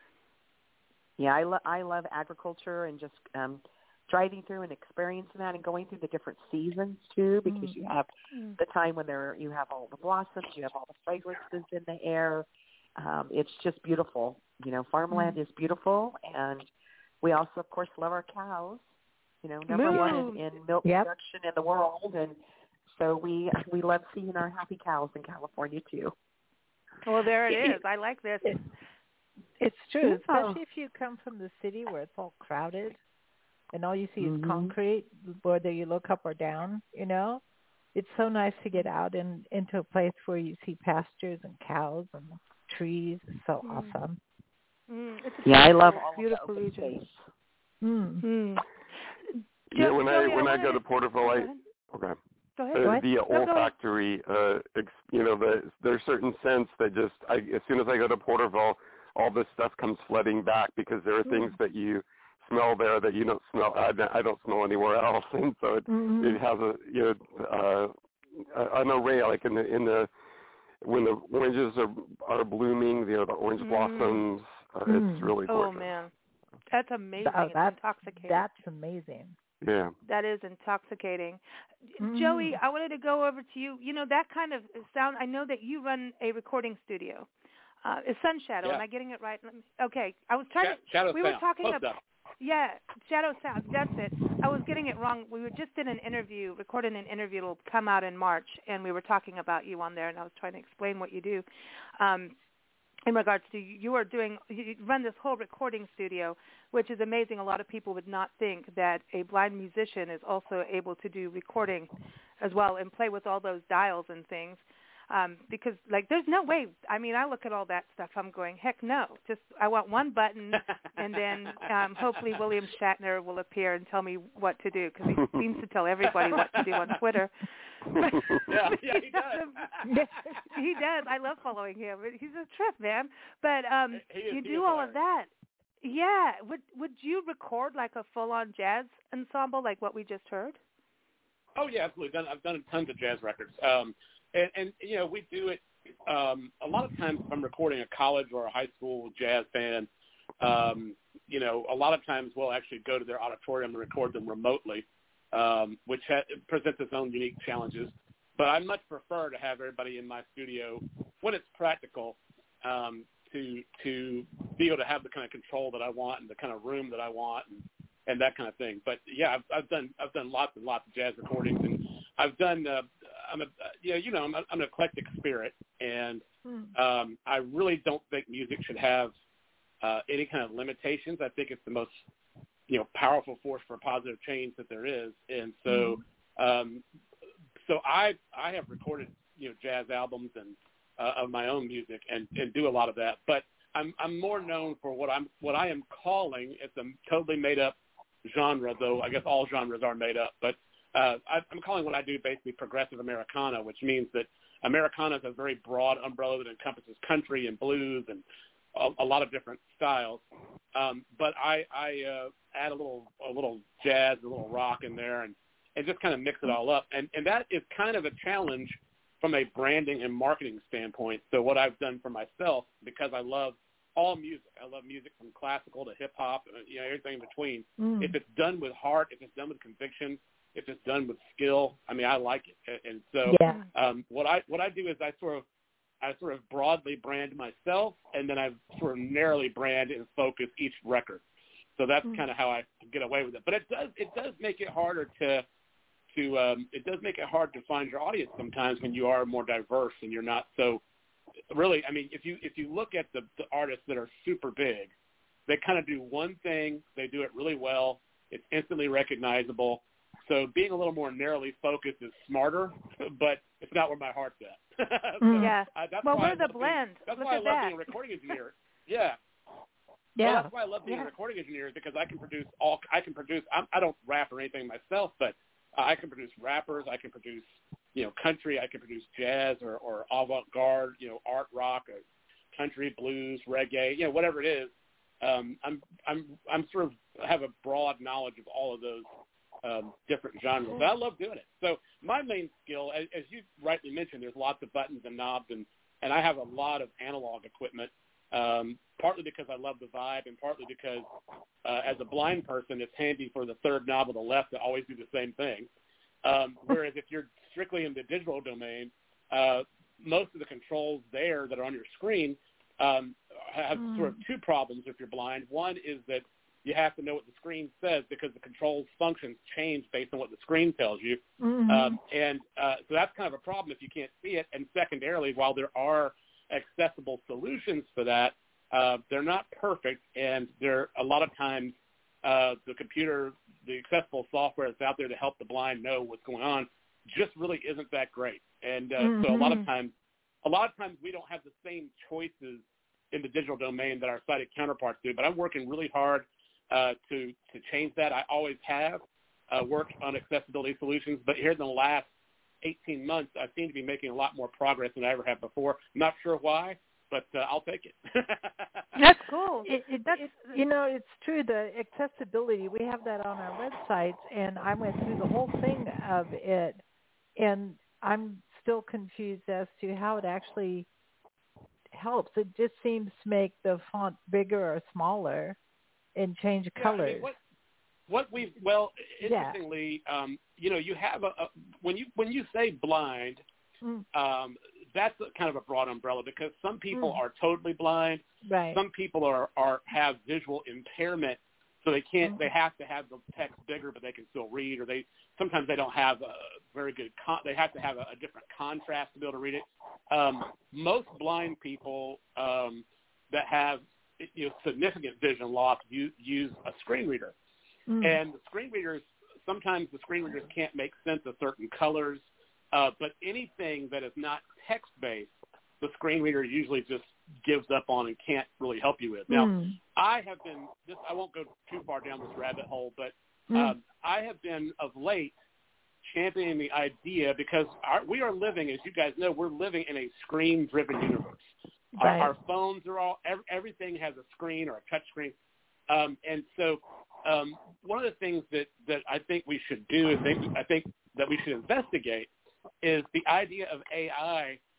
yeah, I love I love agriculture and just um, driving through and experiencing that and going through the different seasons too, because Mm. you have Mm. the time when there you have all the blossoms, you have all the fragrances in the air. Um, it's just beautiful. You know, farmland Mm. is beautiful, and we also, of course, love our cows. You know, number Moo. one in, in milk Yep. production in the world, and so we we love seeing our happy cows in California too. Well, there it is. I like this. It, it's true, Yeah. especially if you come from the city where it's all crowded and all you see is Mhm. concrete, whether you look up or down, you know. It's so nice to get out and into a place where you see pastures and cows and trees. It's so Mm. awesome. Mm. It's a Yeah, I love beautiful, all beautiful of the open region. space. Mm. Mm. Yeah, Jo- when I Joey, when I wanted go to Porterville, Go I ahead. okay. Go ahead. Uh, Go ahead. the No, go ahead. olfactory, uh, ex, you know, the, there's certain scents that just, I, as soon as I go to Porterville, all this stuff comes flooding back because there are things that you smell there that you don't smell, I, I don't smell anywhere else, and so it, Mm-hmm. it has a, you know, uh, an array, like in the, in the, when the oranges are, are blooming, you know, the orange Mm. blossoms, uh, Mm. it's really Oh gorgeous. man, that's amazing. Oh, It's that's, intoxicating. that's amazing. Yeah. That is intoxicating. Mm. Joey, I wanted to go over to you. You know, that kind of sound, I know that you run a recording studio. Uh, it's Sun Shadow. Yeah. Am I getting it right? Let me, okay. I was trying Sha- to, Shadow we Sound. were talking Close about, enough. yeah, Shadow Sound. That's it. I was getting it wrong. We were just in an interview, recording an interview. It'll come out in March, and we were talking about you on there, and I was trying to explain what you do. Um, in regards to you are doing, you run this whole recording studio, which is amazing. A lot of people would not think that a blind musician is also able to do recording as well and play with all those dials and things. Um, because, like, there's no way. I mean, I look at all that stuff. I'm going, heck no. Just I want one button, and then um, hopefully William Shatner will appear and tell me what to do, because he seems to tell everybody what to do on Twitter. yeah, yeah, he does. He does. I love following him. He's a trip, man. But um, He is- you he do is all of hilarious. that. Yeah. Would Would you record like a full-on jazz ensemble, like what we just heard? Oh yeah, absolutely. Done, I've done tons of jazz records, um, and, and you know we do it. um, a lot of times if I'm recording a college or a high school jazz band, um, you know, a lot of times we'll actually go to their auditorium and record them remotely, um, which ha- presents its own unique challenges. But I much prefer to have everybody in my studio when it's practical, um, to to be able to have the kind of control that I want and the kind of room that I want and, and that kind of thing. But yeah, I've, I've done I've done lots and lots of jazz recordings, and I've done uh, I'm a you know you know I'm, a, I'm an eclectic spirit, and um, I really don't think music should have uh, any kind of limitations. I think it's the most you know powerful force for positive change that there is, and so um, so I I have recorded you know jazz albums and Uh, of my own music and, and do a lot of that, but I'm I'm more known for what I'm what I am calling it's a totally made up genre, though I guess all genres are made up. But uh, I, I'm calling what I do basically progressive Americana, which means that Americana is a very broad umbrella that encompasses country and blues and a, a lot of different styles. Um, but I, I uh, add a little a little jazz, a little rock in there, and, and just kind of mix it all up. And and that is kind of a challenge from a branding and marketing standpoint. So what I've done for myself, because I love all music, I love music from classical to hip hop, you know, everything in between. Mm. If it's done with heart, if it's done with conviction, if it's done with skill, I mean, I like it. And so yeah. um, what I what I do is I sort of I sort of broadly brand myself, and then I sort of narrowly brand and focus each record. So that's mm. kind of how I get away with it. But it does it does make it harder to. To um, it does make it hard to find your audience sometimes when you are more diverse and you're not so really. I mean, if you if you look at the, the artists that are super big, they kind of do one thing, they do it really well, it's instantly recognizable. So being a little more narrowly focused is smarter, but it's not where my heart's at. so, yeah. Uh, that's well, why we're I the blend. Being, that's Look why at I love that. being a recording engineer. Yeah. Yeah. Well, that's why I love being yeah. a recording engineer, is because I can produce all. I can produce. I'm, I don't rap or anything myself, but Uh, I can produce rappers, I can produce, you know, country, I can produce jazz or, or avant-garde, you know, art rock, or country, blues, reggae, you know, whatever it is. Um, I'm I'm I'm sort of have a broad knowledge of all of those um, different genres. But I love doing it. So my main skill, as, as you rightly mentioned, there's lots of buttons and knobs, and, and I have a lot of analog equipment. Um, partly because I love the vibe, and partly because uh, as a blind person, it's handy for the third knob on the left to always do the same thing. Um, whereas if you're strictly in the digital domain, uh, most of the controls there that are on your screen um, have mm. sort of two problems if you're blind. One is that you have to know what the screen says, because the controls functions change based on what the screen tells you. Mm-hmm. Um, and uh, so that's kind of a problem if you can't see it. And secondarily, while there are accessible solutions for that, uh, they're not perfect, and they're a lot of times uh, the computer, the accessible software that's out there to help the blind know what's going on just really isn't that great. And uh, mm-hmm. so a lot of times, a lot of times we don't have the same choices in the digital domain that our sighted counterparts do. But I'm working really hard uh, to to change that. I always have uh, worked on accessibility solutions, but here in the last eighteen months, I seem to be making a lot more progress than I ever have before. I'm not sure why, but uh, I'll take it. That's cool. It, it, That's, it, you know, it's true. The accessibility, we have that on our websites, and I went through the whole thing of it, and I'm still confused as to how it actually helps. It just seems to make the font bigger or smaller and change yeah, colors. I mean, what, what we've, well, interestingly, yeah. um, you know, you have a, a when you when you say blind, mm. um, that's a, kind of a broad umbrella, because some people mm. are totally blind. Right. Some people are, are have visual impairment, so they can't. Mm. They have to have the text bigger, but they can still read. Or they sometimes they don't have a very good. Con- they have to have a, a different contrast to be able to read it. Um, most blind people um, that have you know significant vision loss use, use a screen reader, mm. and the screen readers sometimes the screen readers can't make sense of certain colors. Uh, but anything that is not text-based, the screen reader usually just gives up on and can't really help you with. Now, mm. I have been, this, I won't go too far down this rabbit hole, but mm. um, I have been of late championing the idea, because our, we are living, as you guys know, we're living in a screen-driven universe. Right. Our, our phones are all, every, everything has a screen or a touch screen. Um, and so um, one of the things that, that I think we should do, I think, I think that we should investigate, is the idea of A I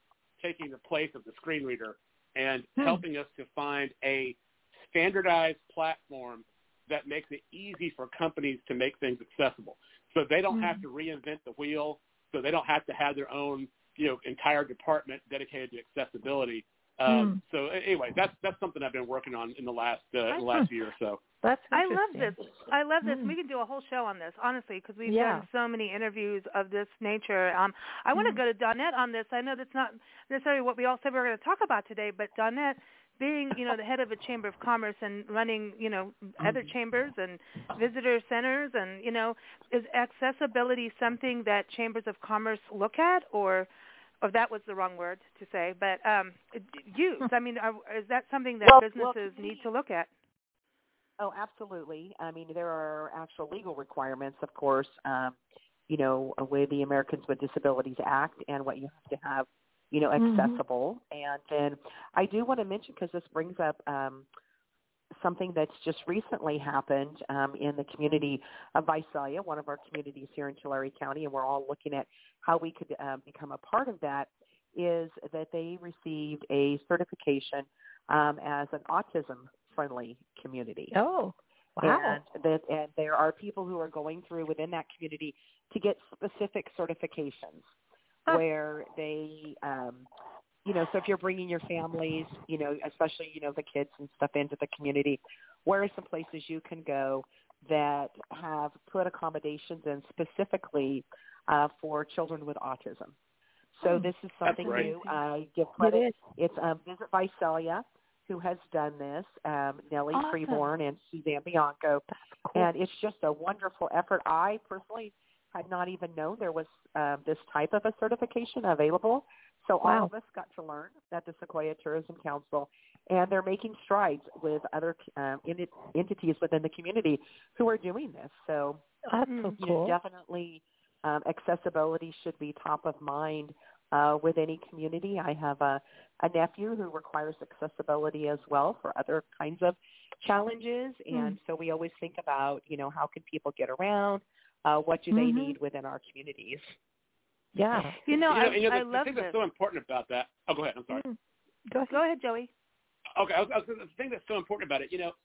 taking the place of the screen reader and Hmm. helping us to find a standardized platform that makes it easy for companies to make things accessible. So they don't Hmm. have to reinvent the wheel, so they don't have to have their own, you know, entire department dedicated to accessibility. Um, Hmm. So anyway, that's that's something I've been working on in the last uh, in the last year or so. That's I love interesting. this. I love this. Mm. We can do a whole show on this, honestly, because we've Yeah. done so many interviews of this nature. Um, I want to Mm. go to Donnette on this. I know that's not necessarily what we all said we were going to talk about today, but Donnette, being, you know, the head of a chamber of commerce and running, you know, other chambers and visitor centers, and, you know, is accessibility something that chambers of commerce look at, or, or that was the wrong word to say, but um, use? I mean, are, is that something that Well- businesses well, need to look at? Oh, absolutely. I mean, there are actual legal requirements, of course, um, you know, with the Americans with Disabilities Act and what you have to have, you know, Mhm. accessible. And then I do want to mention, because this brings up um, something that's just recently happened um, in the community of Visalia, one of our communities here in Tulare County, and we're all looking at how we could um, become a part of that, is that they received a certification um, as an autism-friendly community. Oh, wow. And that, and there are people who are going through within that community to get specific certifications Huh. where they, um, you know, so if you're bringing your families, you know, especially, you know, the kids and stuff into the community, where are some places you can go that have put accommodations in specifically uh, for children with autism? So Hmm. this is That's something great. new. I give It credit. is. It's um, Visit Visalia who has done this, um, Nellie Awesome. Freeborn and Suzanne Bianco. Cool. And it's just a wonderful effort. I personally had not even known there was uh, this type of a certification available. So Wow. all of us got to learn at the Sequoia Tourism Council, and they're making strides with other um, ent- entities within the community who are doing this. So That's so you know, cool. definitely um, accessibility should be top of mind uh, with any community. I have a, a nephew who requires accessibility as well for other kinds of challenges, and Mm. so we always think about, you know, how can people get around? Uh, what do they Mhm. need within our communities? Yeah. You know, you know, I, you know, I the, the love thing this. that's so important about that. Oh, go ahead. I'm sorry. Mm. Go ahead. Go ahead, Joey. Okay, I was, I was, the thing that's so important about it, you know,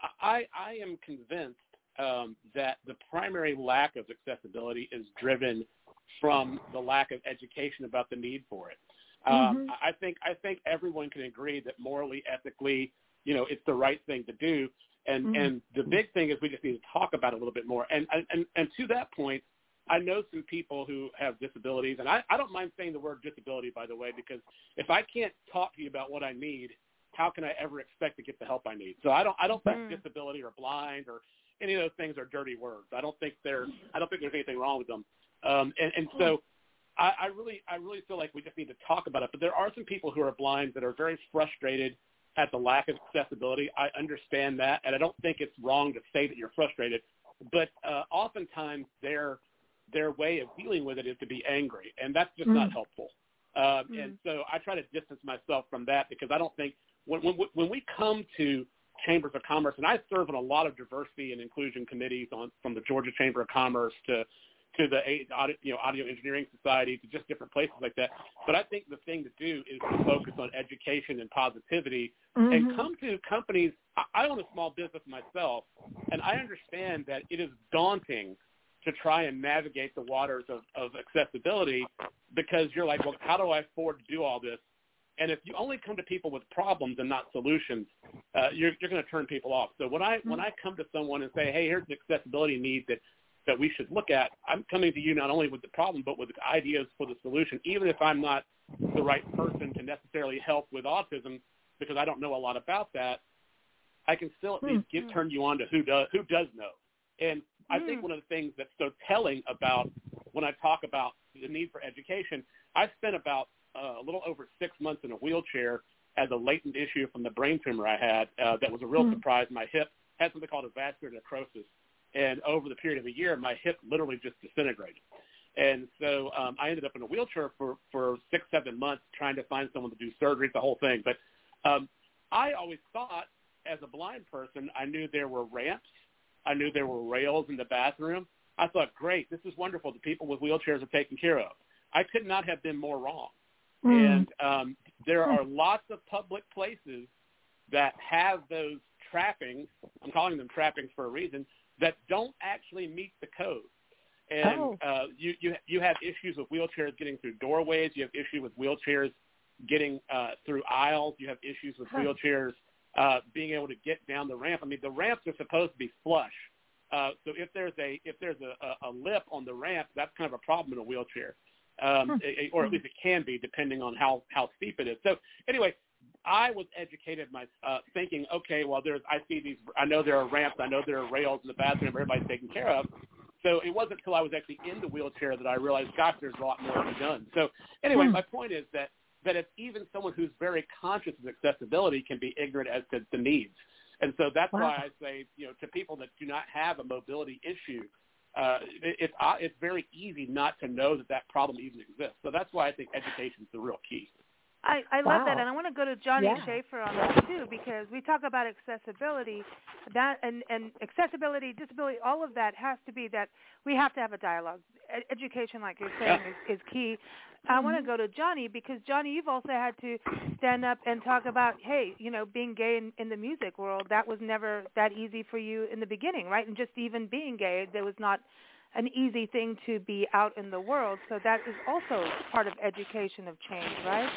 I I am convinced um, that the primary lack of accessibility is driven from the lack of education about the need for it. Um, Mhm. I think I think everyone can agree that morally, ethically, you know, it's the right thing to do. And Mm. and the big thing is we just need to talk about it a little bit more. And and and to that point, I know some people who have disabilities, and I, I don't mind saying the word disability, by the way, because if I can't talk to you about what I need, how can I ever expect to get the help I need? So I don't I don't think Mm. disability or blind or any of those things are dirty words. I don't think they're I don't think there's anything wrong with them. Um, and, and so I, I really I really feel like we just need to talk about it. But there are some people who are blind that are very frustrated at the lack of accessibility. I understand that, and I don't think it's wrong to say that you're frustrated. But uh, oftentimes their their way of dealing with it is to be angry, and that's just Mm. not helpful. Um, Mm. And so I try to distance myself from that because I don't think when, when when we come to chambers of commerce, and I serve on a lot of diversity and inclusion committees on from the Georgia Chamber of Commerce to to the audio, you know, Audio Engineering Society to just different places like that. But I think the thing to do is to focus on education and positivity Mhm. and come to companies. I, I own a small business myself, and I understand that it is daunting to try and navigate the waters of, of accessibility because you're like, well, how do I afford to do all this? And if you only come to people with problems and not solutions, uh, you're, you're going to turn people off. So when I when I come to someone and say, hey, here's an accessibility need that, that we should look at, I'm coming to you not only with the problem but with ideas for the solution, even if I'm not the right person to necessarily help with autism because I don't know a lot about that. I can still at least get, turn you on to who does who does know. And I think one of the things that's so telling about when I talk about the need for education, I spent about uh, a little over six months in a wheelchair as a latent issue from the brain tumor I had uh, that was a real Mm. surprise. My hip had something called a vascular necrosis, and over the period of a year, my hip literally just disintegrated. And so um, I ended up in a wheelchair for, for six, seven months trying to find someone to do surgery, the whole thing. But um, I always thought as a blind person, I knew there were ramps. I knew there were rails in the bathroom. I thought, great, this is wonderful. The people with wheelchairs are taken care of. I could not have been more wrong. Mm. And um, there are lots of public places that have those trappings, I'm calling them trappings for a reason, that don't actually meet the code. And oh. uh, you, you you have issues with wheelchairs getting through doorways. You have issues with wheelchairs getting uh, through aisles. You have issues with huh. wheelchairs uh, being able to get down the ramp. I mean, the ramps are supposed to be flush. Uh, so if there's a if there's a, a lip on the ramp, that's kind of a problem in a wheelchair, um, hmm. a, or at least it can be, depending on how, how steep it is. So anyway, I was educated my uh, thinking, okay, well, there's I see these, I know there are ramps, I know there are rails in the bathroom, everybody's taken care of. So it wasn't until I was actually in the wheelchair that I realized, gosh, there's a lot more to be done. So anyway, hmm. my point is that that if even someone who's very conscious of accessibility can be ignorant as to the needs. And so that's wow. why I say, you know, to people that do not have a mobility issue, uh, it, it's uh, it's very easy not to know that that problem even exists. So that's why I think education is the real key. I, I wow. love that, and I want to go to Johnny yeah. Schaefer on that too, because we talk about accessibility, that and, and accessibility, disability, all of that has to be that we have to have a dialogue. Ed- education, like you're saying, Yeah. is, is key. I want to go to Johnny because Johnny, you've also had to stand up and talk about, hey, you know, being gay in, in the music world. That was never that easy for you in the beginning, right? And just even being gay, there was not an easy thing to be out in the world. So that is also part of education of change, right?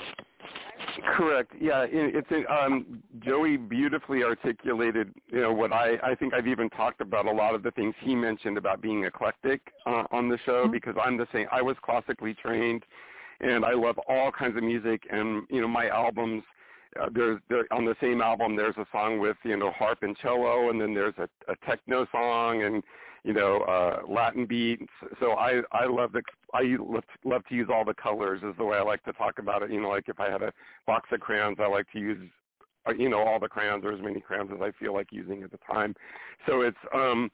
Correct. Yeah, it, it's um, Joey beautifully articulated. You know what I I think I've even talked about a lot of the things he mentioned about being eclectic uh, on the show mm-hmm. because I'm the same. I was classically trained, and I love all kinds of music. And you know my albums. Uh, there's there, on the same album. There's a song with you know harp and cello, and then there's a, a techno song and you know uh, Latin beats. So I I love the I love, love to use all the colors is the way I like to talk about it. You know, like if I had a box of crayons, I like to use you know all the crayons or as many crayons as I feel like using at the time. So it's um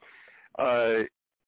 uh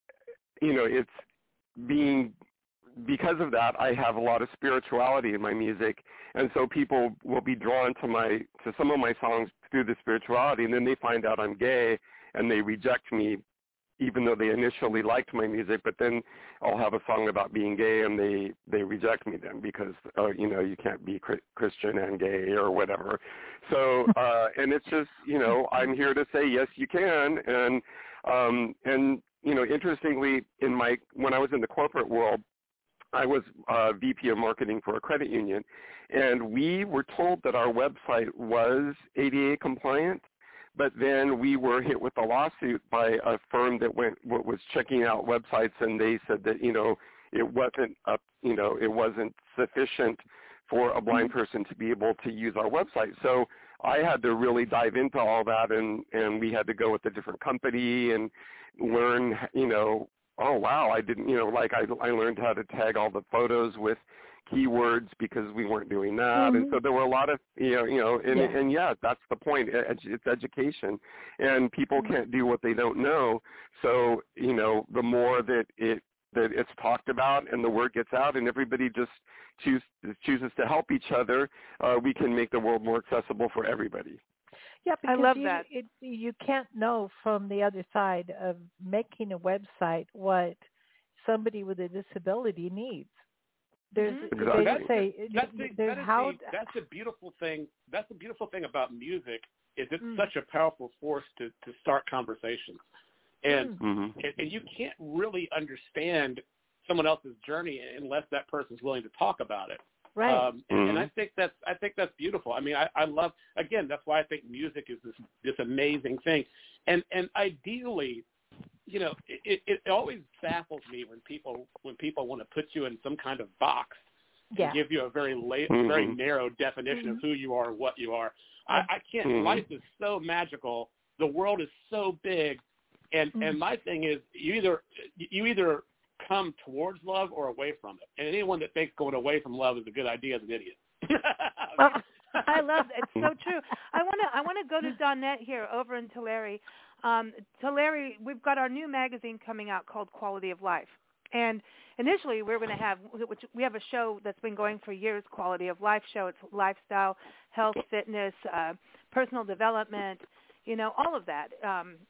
you know it's being because of that, I have a lot of spirituality in my music, and so people will be drawn to my to some of my songs through the spirituality, and then they find out I'm gay, and they reject me, even though they initially liked my music. But then I'll have a song about being gay, and they they reject me then because uh, you know you can't be Christian and gay or whatever. So uh, and it's just you know I'm here to say yes you can, and um, and you know interestingly in my when I was in the corporate world. I was uh, V P of marketing for a credit union, and we were told that our website was A D A compliant, but then we were hit with a lawsuit by a firm that went was checking out websites, and they said that you know it wasn't up, you know it wasn't sufficient for a blind person to be able to use our website. So I had to really dive into all that, and and we had to go with a different company and learn, you know. Oh, wow, I didn't, you know, like I, I learned how to tag all the photos with keywords because we weren't doing that. Mm-hmm. And so there were a lot of, you know, you know, and yeah, and yeah that's the point. It's education. And people mm-hmm. can't do what they don't know. So, you know, the more that it that it's talked about and the word gets out and everybody just choose, chooses to help each other, uh, we can make the world more accessible for everybody. Yeah, because I love you, that. It, you can't know from the other side of making a website what somebody with a disability needs. There's, exactly. they say, that's the, there's that how. The, that's the beautiful thing. That's the beautiful thing about music is it's mm. such a powerful force to, to start conversations, and, mm-hmm. and and you can't really understand someone else's journey unless that person's willing to talk about it. Right. Um, and, mm-hmm. and I think that's I think that's beautiful. I mean, I, I love again. That's why I think music is this this amazing thing, and and ideally, you know, it, it always baffles me when people when people want to put you in some kind of box and yeah. give you a very la- mm-hmm. very narrow definition mm-hmm. of who you are and what you are. I, I can't. Mm-hmm. Life is so magical. The world is so big, and mm-hmm. and my thing is you either you either come towards love or away from it. And anyone that thinks going away from love is a good idea is an idiot. Well, I love it. It's so true. I want to I want to go to Donette here over in Tulare. Um, Tulare, we've got our new magazine coming out called Quality of Life. And initially we we're going to have, which we have a show that's been going for years, Quality of Life show. It's lifestyle, health, fitness, uh, personal development, you know, all of that. Um,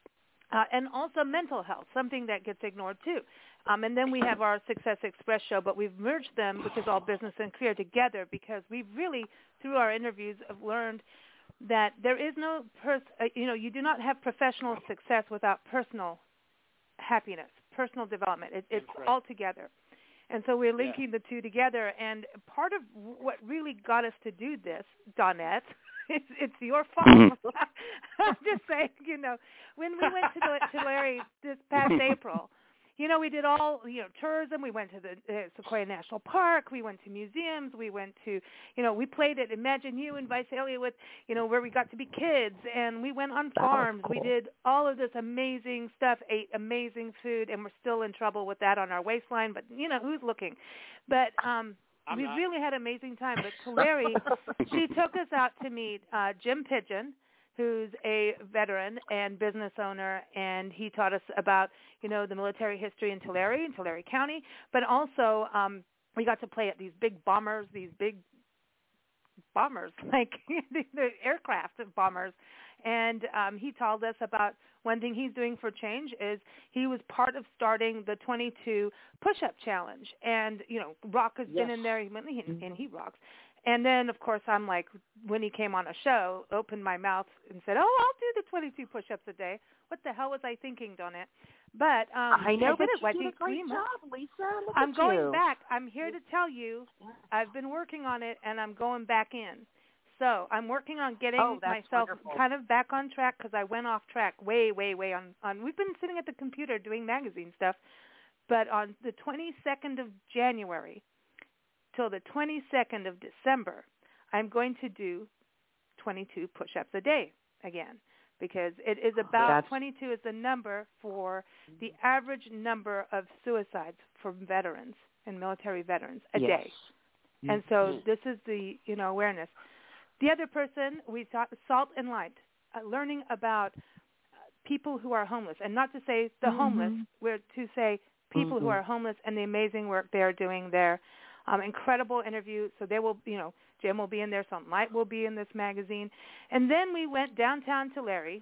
Uh, and also mental health, something that gets ignored too. Um, and then we have our Success Express show, but we've merged them, which is all business and career, together because we've really, through our interviews, have learned that there is no, pers- uh, you know, you do not have professional success without personal happiness, personal development. It, it's right. all together. And so we're linking yeah. the two together. And part of what really got us to do this, Donette, it's, it's your fault. Mm-hmm. I'm just saying, you know, when we went to, the, to Larry this past April, you know, we did all, you know, tourism. We went to the uh, Sequoia National Park. We went to museums. We went to, you know, we played at Imagine You in Visalia with, you know, where we got to be kids. And we went on farms. Cool. We did all of this amazing stuff, ate amazing food, and we're still in trouble with that on our waistline. But, you know, who's looking? But um, we not. really had an amazing time. But Tulare, she took us out to meet uh, Jim Pigeon, who's a veteran and business owner, and he taught us about, you know, the military history in Tulare, in Tulare County, but also um, we got to play at these big bombers, these big bombers, like the aircraft bombers, and um, he told us about one thing he's doing for change is he was part of starting the twenty-two push-up challenge, and, you know, Rock has yes. been in there, and he rocks. And then, of course, I'm like, when he came on a show, opened my mouth and said, oh, I'll do the twenty-two push-ups a day. What the hell was I thinking, Donette? But um, I know, I did but it. you did a great job, Lisa. Look I'm at going you. back. I'm here to tell you I've been working on it, and I'm going back in. So I'm working on getting oh, myself wonderful. kind of back on track because I went off track way, way, way on, on. We've been sitting at the computer doing magazine stuff. But on the twenty-second of January till the twenty-second of December, I'm going to do twenty-two push-ups a day again because it is about That's... twenty-two is the number for the average number of suicides from veterans and military veterans a yes. day. And so this is the, you know, awareness. The other person, we thought Salt and Light, uh, learning about uh, people who are homeless, and not to say the mm-hmm. homeless, we're to say people mm-hmm. who are homeless and the amazing work they are doing there. Um, incredible interview. So they will, you know, Jim will be in there. Some Light will be in this magazine. And then we went downtown to Larry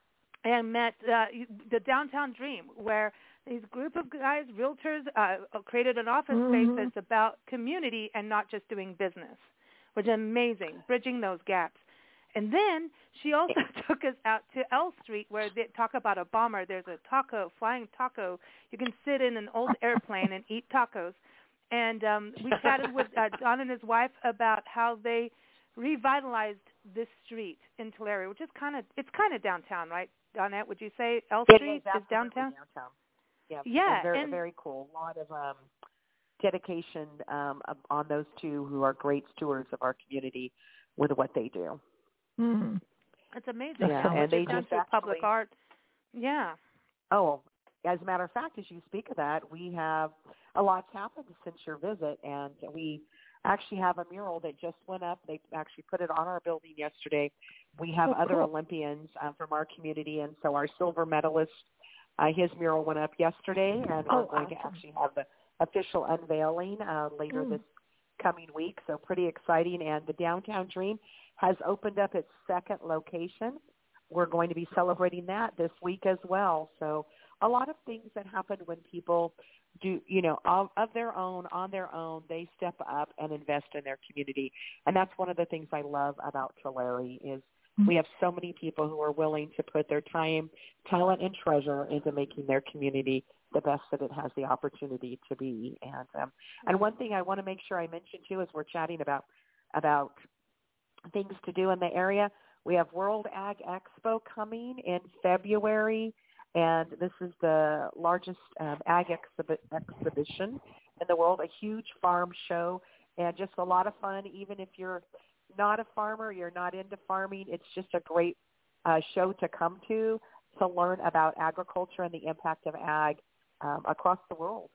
and met uh, the Downtown Dream, where these group of guys, realtors, uh, created an office mm-hmm. space that's about community and not just doing business, which is amazing, bridging those gaps. And then she also took us out to L Street where they talk about a bomber. There's a taco, flying taco. You can sit in an old airplane and eat tacos. And um, we chatted with uh, Don and his wife about how they revitalized this street in Tulare, which is kind of, it's kind of downtown, right, Donette? Would you say L Street is, is downtown? downtown? Yeah, yeah, and very, and, very cool. A lot of um, dedication um, on those two who are great stewards of our community with what they do. Mm-hmm. It's amazing. Yeah, how and much they is done just through actually, public art. Yeah. Oh, as a matter of fact, as you speak of that, we have a lot's happened since your visit, and we actually have a mural that just went up. They actually put it on our building yesterday. We have oh, other cool. Olympians uh, from our community, and so our silver medalist, uh, his mural went up yesterday, and oh, we're going awesome. to actually have the official unveiling uh, later mm. this coming week, so pretty exciting. And the Downtown Dream has opened up its second location. We're going to be celebrating that this week as well. So a lot of things that happen when people do, you know, of, of their own, on their own, they step up and invest in their community. And that's one of the things I love about Tulare is we have so many people who are willing to put their time, talent, and treasure into making their community the best that it has the opportunity to be. And um, and one thing I want to make sure I mention, too, as we're chatting about about things to do in the area, we have World Ag Expo coming in February, and this is the largest um, ag exhibi- exhibition in the world, a huge farm show, and just a lot of fun. Even if you're not a farmer, you're not into farming, it's just a great uh, show to come to to learn about agriculture and the impact of ag um, across the world.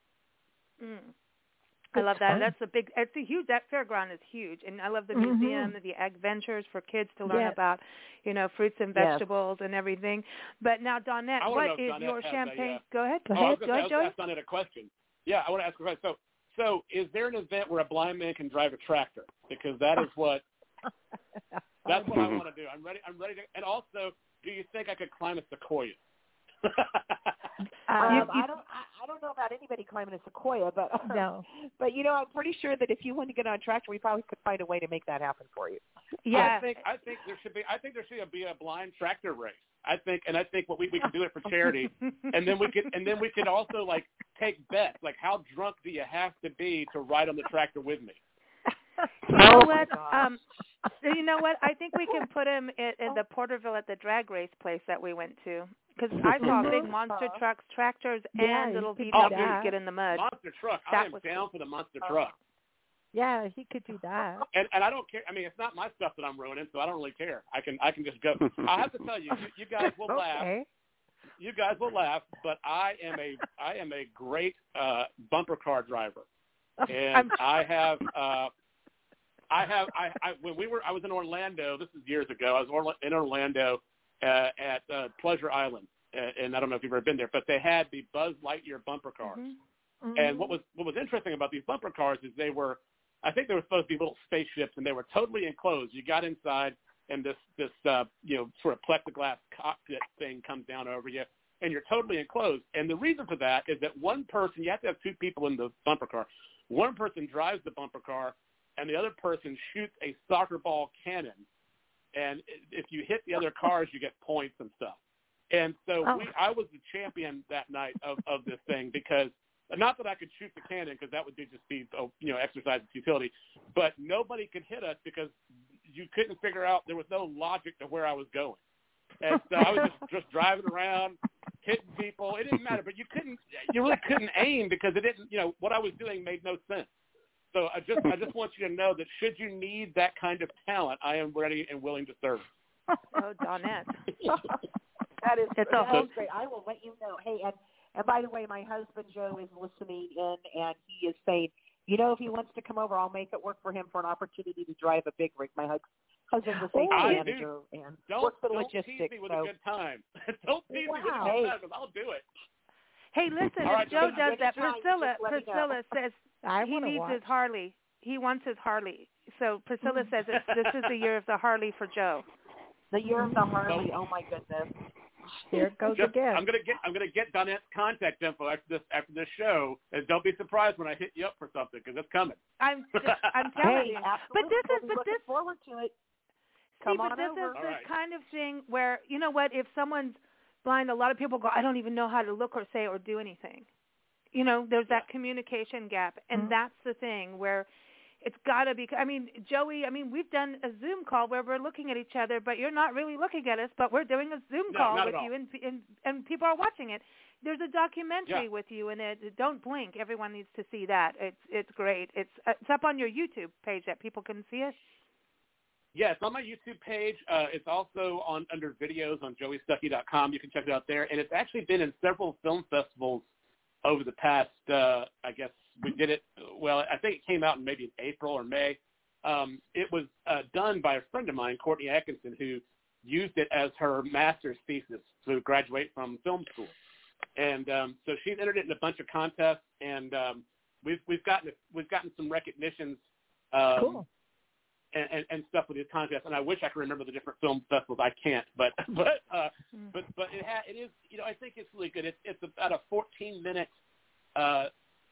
Mm. I love that. That's a big, it's a huge, that fairground is huge. And I love the mm-hmm. museum, the Ag Ventures for kids to learn yes. about, you know, fruits and vegetables yes. and everything. But now, Donette, what is Donette your champagne? A, uh, go ahead. Go ahead. I was go ahead, Joey. ask Donette a question. Yeah, I want to ask a question. So, so is there an event where a blind man can drive a tractor? Because that is what, that's what I want to do. I'm ready. I'm ready to, and also, do you think I could climb a sequoia? Um, you, I don't. I, I don't know about anybody climbing a sequoia, but no. But you know, I'm pretty sure that if you want to get on a tractor, we probably could find a way to make that happen for you. Yeah. I think I think there should be I think there should be a blind tractor race. I think, and I think what we we could do it for charity, and then we could and then we could also like take bets, like how drunk do you have to be to ride on the tractor with me? You know Oh, what? my Um, you know what? I think we can put him in, in the Porterville at the drag race place that we went to, because I saw big monster trucks, tractors, Yeah, and you little could V do Ws that. get in the mud. Monster truck. That I am was down cool. for the monster truck. Yeah, he could do that. And and I don't care. I mean, it's not my stuff that I'm ruining, so I don't really care. I can I can just go. I have to tell you, you, you guys will laugh. Okay. You guys will laugh, but I am a I am a great uh, bumper car driver, and I have uh, I have I, I when we were I was in Orlando. This is years ago. I was Orla- in Orlando uh, at uh, Pleasure Island, uh, and I don't know if you've ever been there, but they had the Buzz Lightyear bumper cars. Mm-hmm. Mm-hmm. And what was what was interesting about these bumper cars is they were, I think they were supposed to be little spaceships, and they were totally enclosed. You got inside, and this this uh, you know sort of plexiglass cockpit thing comes down over you, and you're totally enclosed. And the reason for that is that one person, you have to have two people in the bumper car. One person drives the bumper car, and the other person shoots a soccer ball cannon. And if you hit the other cars, you get points and stuff. And so Oh. we, I was the champion that night of, of this thing because. Not that I could shoot the cannon because that would be just be, you know, exercise of futility, but nobody could hit us because you couldn't figure out, there was no logic to where I was going. And so I was just, just driving around, hitting people. It didn't matter, but you couldn't, you really couldn't aim because it didn't, you know, what I was doing made no sense. So I just, I just want you to know that should you need that kind of talent, I am ready and willing to serve. Oh, Donette. That is It's a that whole- is great. I will let you know. Hey, and and by the way, my husband Joe is listening in, and he is saying, you know, if he wants to come over, I'll make it work for him for an opportunity to drive a big rig. My hus- husband's a safety I manager do. and Don't, works the don't logistics. tease me with so. a good time. Don't tease me with a Wow. good time, 'cause I'll do it. Hey, listen, All right, if Joe so does next that, time, Priscilla, just let me know. Priscilla says I he wanna needs watch. his Harley. He wants his Harley. So Priscilla says it's, this is the year of the Harley for Joe. The year of the Harley. Oh my goodness. Here it goes Just, again. I'm gonna get I'm gonna get Donette's contact info after this after this show, and don't be surprised when I hit you up for something because it's coming. I'm I'm telling Hey, you. absolutely. But this We'll is be but looking this forward to it. see, Come but on this over. is All the right. kind of thing where you know what? If someone's blind, a lot of people go, I don't even know how to look or say or do anything. You know, there's that communication gap, and Mhm. that's the thing where it's got to be. I mean, Joey. I mean, we've done a Zoom call where we're looking at each other, but you're not really looking at us. But we're doing a Zoom No, call not with at all. you, and, and and people are watching it. There's a documentary Yeah. with you in it. Don't blink. Everyone needs to see that. It's it's great. It's it's up on your YouTube page that people can see it. Yeah, it's on my YouTube page. Uh, it's also on under videos on joey stuckey dot com. You can check it out there, and it's actually been in several film festivals over the past. Uh, I guess we did it. Well, I think it came out in maybe April or May. Um, it was uh, done by a friend of mine, Courtney Atkinson, who used it as her master's thesis to graduate from film school. And um, so she's entered it in a bunch of contests, and um, we've we've gotten we've gotten some recognitions um, Cool. and, and, and stuff with these contests. And I wish I could remember the different film festivals. I can't, but but uh, Mm. but but it ha- it is you know I think it's really good. It's it's about a fourteen minute uh,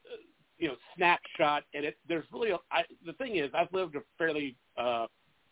you know snapshot, and it there's really a, I, the thing is I've lived a fairly uh,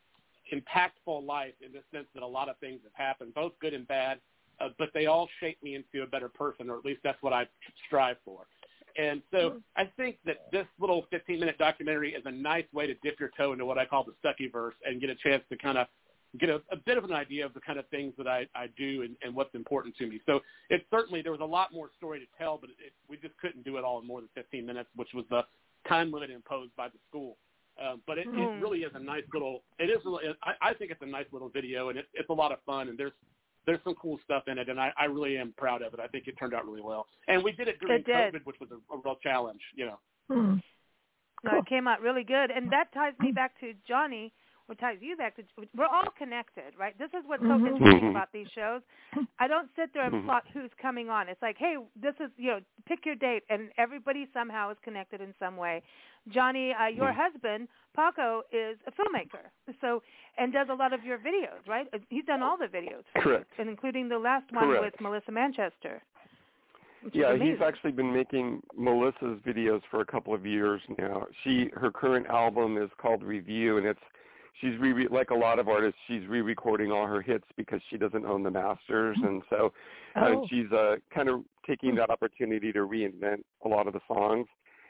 impactful life in the sense that a lot of things have happened, both good and bad. Uh, but they all shape me into a better person, or at least that's what I strive for. And so I think that this little fifteen-minute documentary is a nice way to dip your toe into what I call the Stuckeyverse and get a chance to kind of get a, a bit of an idea of the kind of things that I, I do and, and what's important to me. So it certainly, there was a lot more story to tell, but it, we just couldn't do it all in more than fifteen minutes, which was the time limit imposed by the school. Um, but it, Mm. it really is a nice little, it is, a- I, I think it's a nice little video, and it, it's a lot of fun, and there's, there's some cool stuff in it, and I, I really am proud of it. I think it turned out really well. And we did it during It did. COVID, which was a, a real challenge, you know. Hmm. No, it came out really good, and that ties me back to Johnny what ties you back to, we're all connected, right? This is what's Mm-hmm. so interesting Mhm. about these shows. I don't sit there and Mhm. plot who's coming on. It's like, hey, this is, you know, pick your date, and everybody somehow is connected in some way. Johnny, uh, your Mhm. husband, Paco, is a filmmaker, so and does a lot of your videos, right? He's done all the videos, for Correct. you, and including the last one Correct. with Melissa Manchester. Which Yeah, is he's amazing. actually been making Melissa's videos for a couple of years now. She her current album is called Review, and it's she's re like a lot of artists, she's re-recording all her hits because she doesn't own the masters, and so uh, Oh. she's uh, kind of taking that opportunity to reinvent a lot of the songs.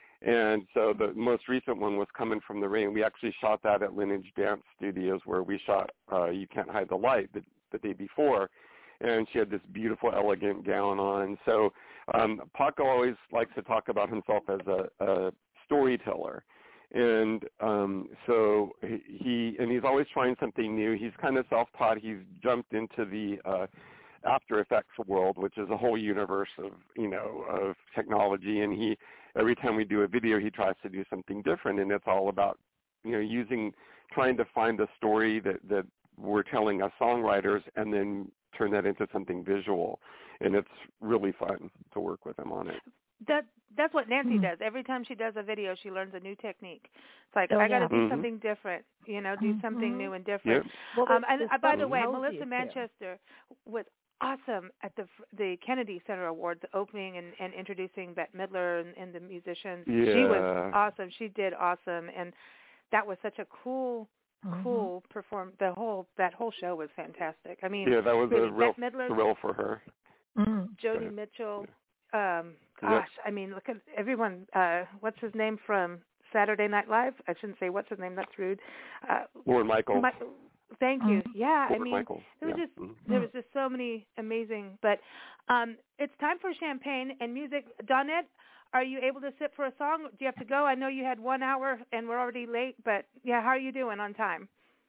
And so the most recent one was Coming from the Rain. We actually shot that at Lineage Dance Studios, where we shot uh, You Can't Hide the Light the, the day before. And she had this beautiful, elegant gown on. So um, Paco always likes to talk about himself as a, a storyteller. And um, so he, and he's always trying something new. He's kind of self-taught. He's jumped into the uh, After Effects world, which is a whole universe of, you know, of technology. And he, every time we do a video, he tries to do something different. And it's all about, you know, using, trying to find a story that, that we're telling as songwriters and then turn that into something visual. And it's really fun to work with him on it. That that's what Nancy Mm. does. Every time she does a video, she learns a new technique. It's like Oh, I got to yeah. do Mhm. something different, you know, do something Mhm. new and different. Yep. Well, Um, that's and the uh, by the stuff way, tells Melissa you to. Manchester was awesome at the the Kennedy Center Awards opening and, and introducing Bette Midler and, and the musicians. She was Yeah. awesome. She did awesome, and that was such a cool. Mhm. Cool perform. The whole that whole show was fantastic. I mean, Yeah, that was really, a real Bette Midler, thrill for her. Mm. Joni Yeah. Mitchell. Um, Yep. gosh, I mean, look at everyone. Uh, what's his name from Saturday Night Live? I shouldn't say what's his name. That's rude. Uh, Lord Michael. My, thank you. Mhm. Yeah, I Lord mean, Michael. there was Yeah. just Mhm. there was just so many amazing. But um, it's time for champagne and music. Donette, are you able to sit for a song? Do you have to go? I know you had one hour and we're already late. But yeah, how are you doing on time?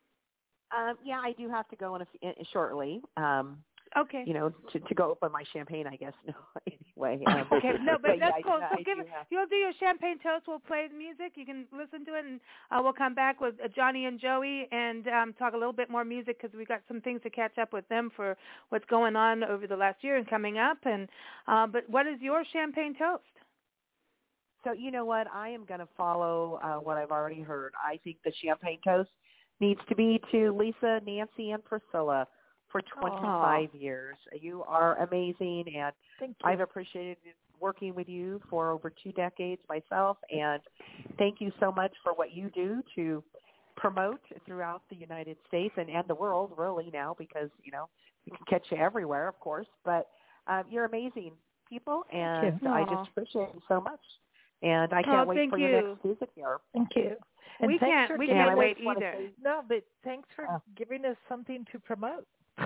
Um, yeah, I do have to go in a, in, shortly. Um, Okay. you know, to, to go open my champagne, I guess. No, anyway. Um, Okay, no, but but that's yeah, cool. I, So I give do it, have. you'll do your champagne toast. We'll play the music. You can listen to it, and uh, we'll come back with uh, Johnny and Joey and um, talk a little bit more music because we got some things to catch up with them for what's going on over the last year and coming up. And uh, but what is your champagne toast? So you know what? I am going to follow uh, what I've already heard. I think the champagne toast needs to be to Lisa, Nancy, and Priscilla for twenty-five Aww. years. You are amazing, and Thank you. I've appreciated working with you for over two decades myself, and thank you so much for what you do to promote throughout the United States and, and the world, really, now, because, you know, we can catch you everywhere, of course, but uh, you're amazing people, and you. I Aw. just appreciate you so much. And I Oh, can't wait thank for you. your next music here. Thank you. And We thanks can't- for we giving can't us- wait just wanna either. say- No, but thanks for Oh. giving us something to promote.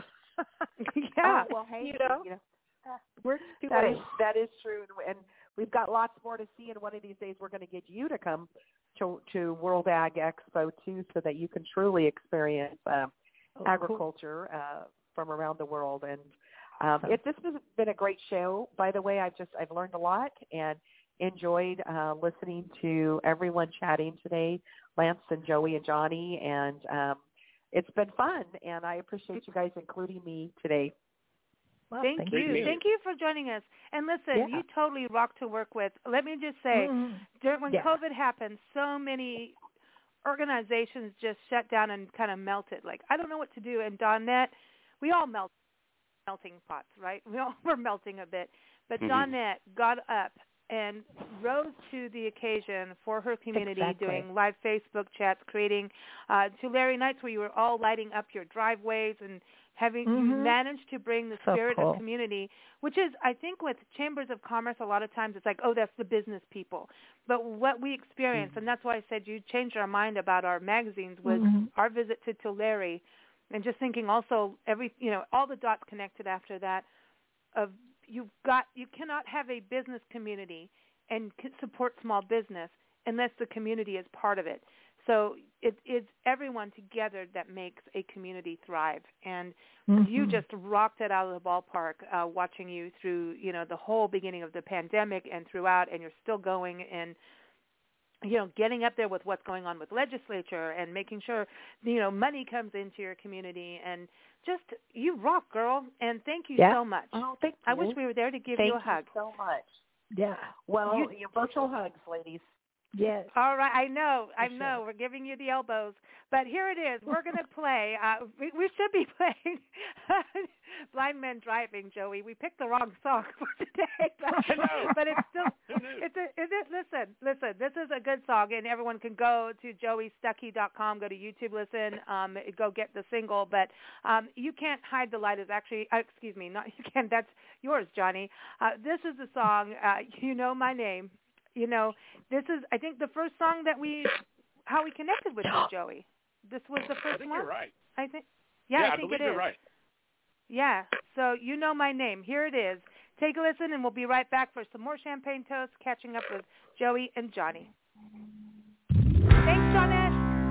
Yeah. Oh, well, hey, You know? you know Works two that ways. is that is true, and, and we've got lots more to see. And one of these days, we're going to get you to come to to World Ag Expo too, so that you can truly experience um, Oh, agriculture uh, from around the world. And um, Awesome. it, this has been a great show. By the way, I've just I've learned a lot and enjoyed uh, listening to everyone chatting today, Lance and Joey and Johnny, and um, it's been fun. And I appreciate you guys including me today. Well, Thank, thank you. you. Thank you for joining us. And listen, Yeah. you totally rock to work with. Let me just say, Mhm. during when Yeah. COVID happened, so many organizations just shut down and kind of melted. Like, I don't know what to do. And Donette, we all melt melting pots, right? We all were melting a bit. But Mhm. Donette got up and rose to the occasion for her community, Exactly. doing live Facebook chats, creating uh, to Larry Nights where you were all lighting up your driveways and having you Mhm. managed to bring the So spirit cool. of community, which is, I think, with chambers of commerce, a lot of times it's like, oh, that's the business people. But what we experienced, Mhm. and that's why I said you changed our mind about our magazines, was Mhm. our visit to Tulare, and just thinking also every, you know, all the dots connected after that. Of you've got, you cannot have a business community and c- support small business unless the community is part of it. So it, it's everyone together that makes a community thrive. And you Mhm. just rocked it out of the ballpark, uh, watching you through, you know, the whole beginning of the pandemic and throughout, and you're still going. And you know, getting up there with what's going on with legislature and making sure, you know, money comes into your community. And just, you rock, girl. And thank you yeah. so much. Oh, thank you. I wish we were there to give thank you a hug. Thank you so much. Yeah. Well, You- your virtual hugs, ladies. Yes. All right, I know, I For know. sure. We're giving you the elbows, but here it is. We're going to play. Uh, we, we should be playing "Blind Men Driving," Joey. We picked the wrong song for today, but, I know. but it's still. Who knew? It's a, is it? Listen, listen. This is a good song, and everyone can go to joey stuckey dot com, go to YouTube, listen, um, go get the single. But um, "You Can't Hide the Light" is actually, uh, excuse me, not you can. That's yours, Johnny. Uh, this is the song. Uh, "You Know My Name." You know, this is, I think, the first song that we, how we connected with you, Joey. This was the first I think one? you're right. I think, yeah, yeah I think believe it you're is. right. Yeah, so You Know My Name. Here it is. Take a listen, and we'll be right back for some more Champagne Toast, catching up with Joey and Johnny. Thanks, Johnette.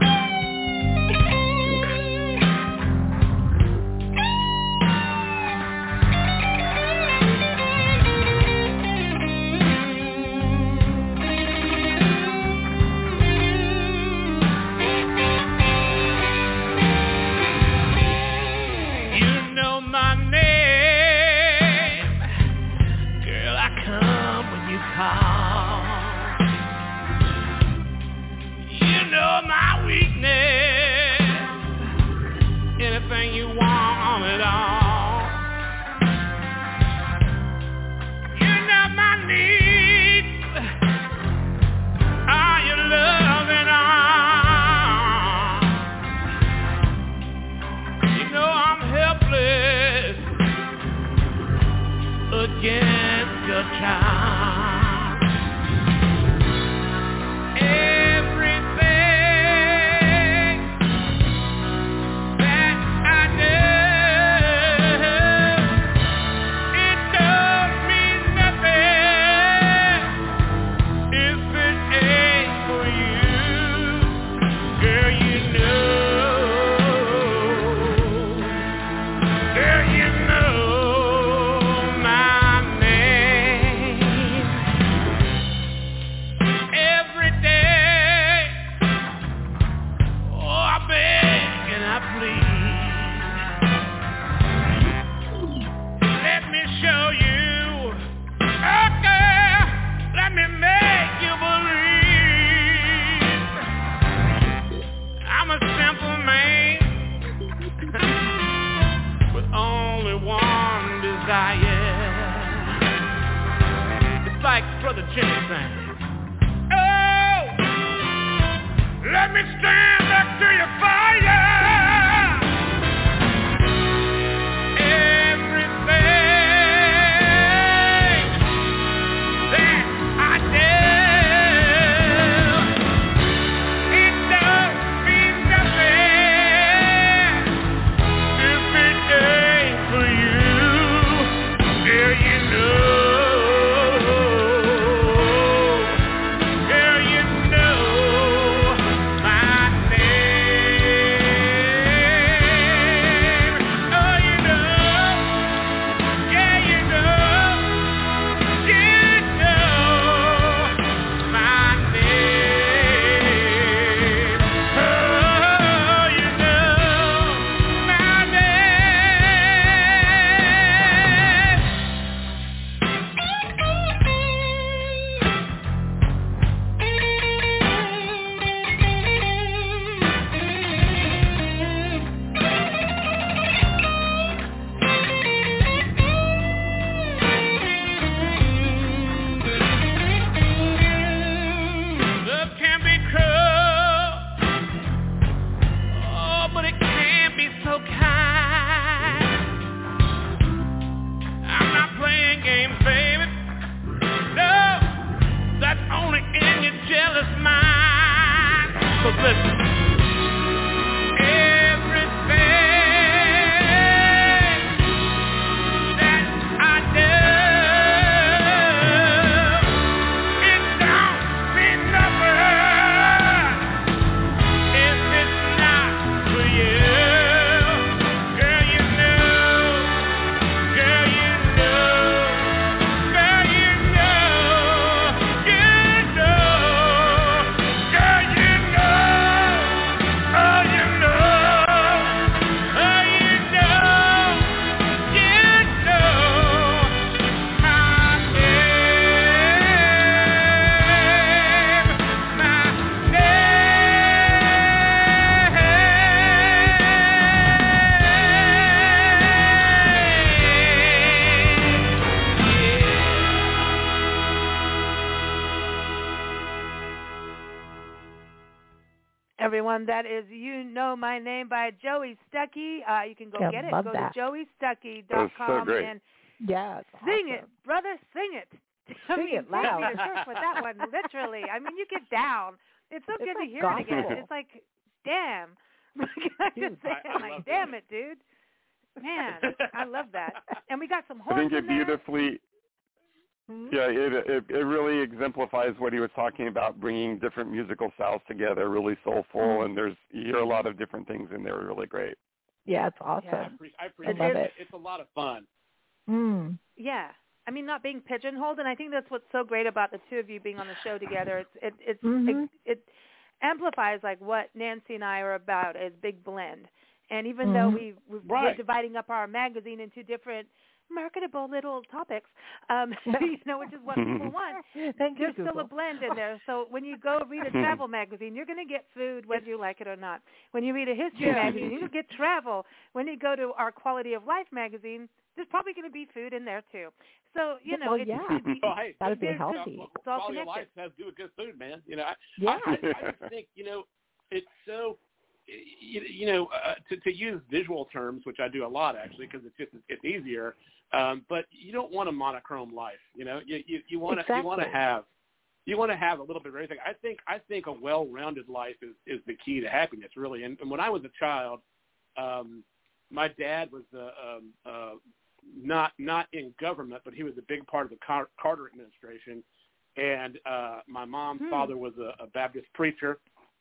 Against your child, everything that I do, it don't mean nothing if it ain't for you, girl. You know, girl, you know. Like Brother Jimmy sang, oh, let me stand back to your fire. Everything that I do, it don't mean nothing if it ain't for you. Girl, you know. everyone. That is You Know My Name by Joey Stuckey. Uh, you can go Yeah, get it. love Go that. to joey stuckey That was dot so com great. and Yeah, it's sing awesome. it, brother, sing it. I Sing mean, it loud. take me to church with that one, literally. I mean, you get down. It's so It's good like to hear it again. gospel. It's like, damn. I just say, I- I like, love damn that. it, dude. Man, I love that. And we got some I horns think it in there. beautifully. Hmm? Yeah, it, it it really exemplifies what he was talking about, bringing different musical styles together, really soulful, Mm. and there's you hear a lot of different things in there, really great. Yeah, it's awesome. Yeah. I, appre- I I appreciate love it. it. It's a lot of fun. Mm. Yeah. I mean, not being pigeonholed, and I think that's what's so great about the two of you being on the show together. It's it it's Mhm. it, it amplifies like what Nancy and I are about as Big Blend. And even though Mhm. we we we're Right. dividing up our magazine into different marketable little topics, um, you know, which is what people want. Thank you, There's still a Google. blend in there. So when you go read a travel magazine, you're going to get food whether you like it or not. When you read a history Yeah. magazine, you'll get travel. When you go to our Quality of Life magazine, there's probably going to be food in there too. So, you know, Well, it's, yeah. it's, Well, hey, Gotta be there's just- healthy. It's all quality of connected. life has to do with good food, man. You know, I, Yeah. I, I, I just think, you know, it's so, you, you know, uh, to, to use visual terms, which I do a lot actually, because it's just it's easier. Um, but you don't want a monochrome life. You know, you you, you want to you want to Exactly. have you want to have a little bit of everything. I think I think a well-rounded life is, is the key to happiness, really. And, and when I was a child, um, my dad was uh, um, uh, not not in government, but he was a big part of the Car- Carter administration. And uh, my mom's Hmm. father was a, a Baptist preacher,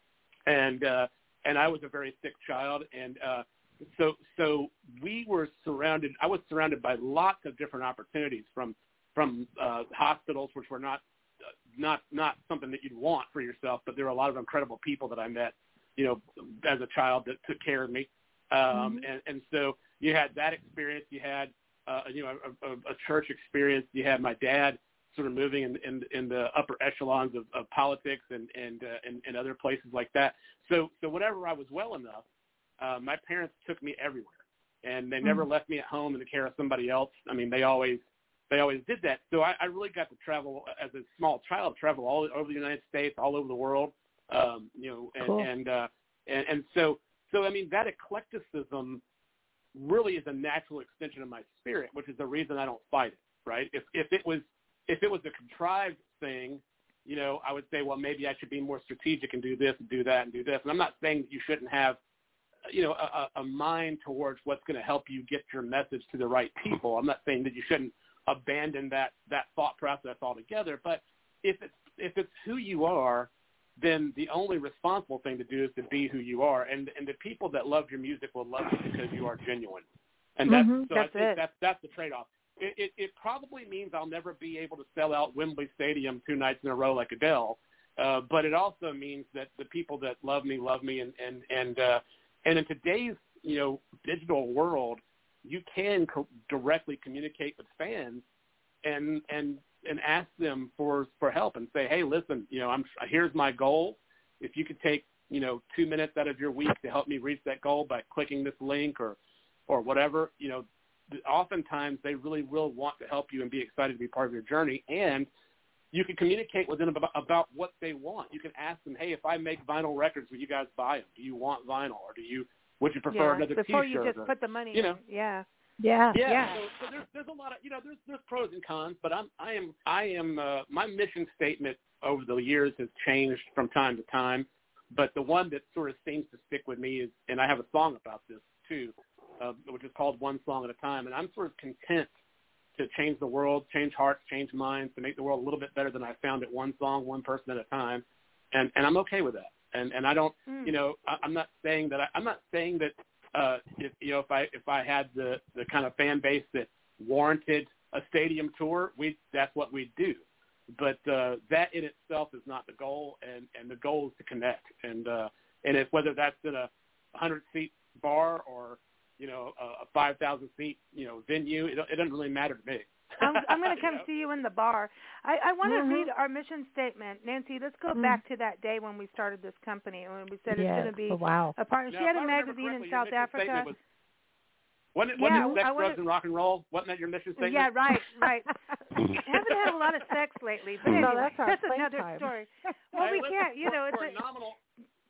and uh, and I was a very sick child, and uh, so so we were surrounded. I was surrounded by lots of different opportunities from from uh, hospitals, which were not uh, not not something that you'd want for yourself, but there were a lot of incredible people that I met, you know, as a child that took care of me, um, Mhm. and and so you had that experience. You had uh, you know a, a, a church experience. You had my dad sort of moving in, in, in the upper echelons of, of politics and and, uh, and and other places like that. So so whenever I was well enough, uh, my parents took me everywhere, and they never Mm. left me at home in the care of somebody else. I mean, they always they always did that. So I, I really got to travel as a small child, travel all over the United States, all over the world. Um, you know, and Cool. and, uh, and and so so I mean that eclecticism really is a natural extension of my spirit, which is the reason I don't fight it. Right? If if it was if it was a contrived thing, you know, I would say, well, maybe I should be more strategic and do this and do that and do this. And I'm not saying that you shouldn't have, you know, a, a mind towards what's going to help you get your message to the right people. I'm not saying that you shouldn't abandon that, that thought process altogether. But if it's, if it's who you are, then the only responsible thing to do is to be who you are. And, and the people that love your music will love you because you are genuine. And that's, Mhm. so That's I think it. that's, that's the trade-off. It, it, it probably means I'll never be able to sell out Wembley Stadium two nights in a row like Adele, uh, but it also means that the people that love me love me, and and and uh, and in today's you know digital world, you can co- directly communicate with fans, and and and ask them for for help and say, hey, listen, you know, I'm here's my goal. If you could take you know two minutes out of your week to help me reach that goal by clicking this link or or whatever, you know. Oftentimes they really will want to help you and be excited to be part of your journey, and you can communicate with them about, about what they want. You can ask them, hey, if I make vinyl records, will you guys buy them? Do you want vinyl, or do you would you prefer Yeah, another before T-shirt? you just or, put the money you know, in. Yeah. Yeah. yeah. Yeah. So, so there's there's a lot of you know there's there's pros and cons, but I'm I am I am uh, my mission statement over the years has changed from time to time, but the one that sort of seems to stick with me is, and I have a song about this too. Uh, which is called One Song at a Time. And I'm sort of content to change the world, change hearts, change minds, to make the world a little bit better than I found it, one song, one person at a time. And, and I'm okay with that. And, and I don't, Mm. you know, I, I'm not saying that, I, I'm not saying that, uh, if, you know, if I, if I had the, the kind of fan base that warranted a stadium tour, we, that's what we'd do. But, uh, that in itself is not the goal. And, and the goal is to connect. And, uh, and if, whether that's in a hundred seat bar or, you know, a five thousand seat, you know, venue. It, it doesn't really matter to me. I'm, I'm going to come You know? see you in the bar. I, I want to Mhm. read our mission statement. Nancy, let's go Mm. back to that day when we started this company, when we said Yes. it's going to be Oh, wow. a partner. Now, She had if a I remember magazine in correctly, your South mission Africa. statement Was, wasn't it, Yeah, wasn't it sex, I wanna- drugs, and rock and roll? Wasn't that your mission statement? Yeah, right, right. Haven't had a lot of sex lately, but No, anyway, that's our another playtime. story. Well, Hey, we listen, can't, you for, know, it's for a, a nominal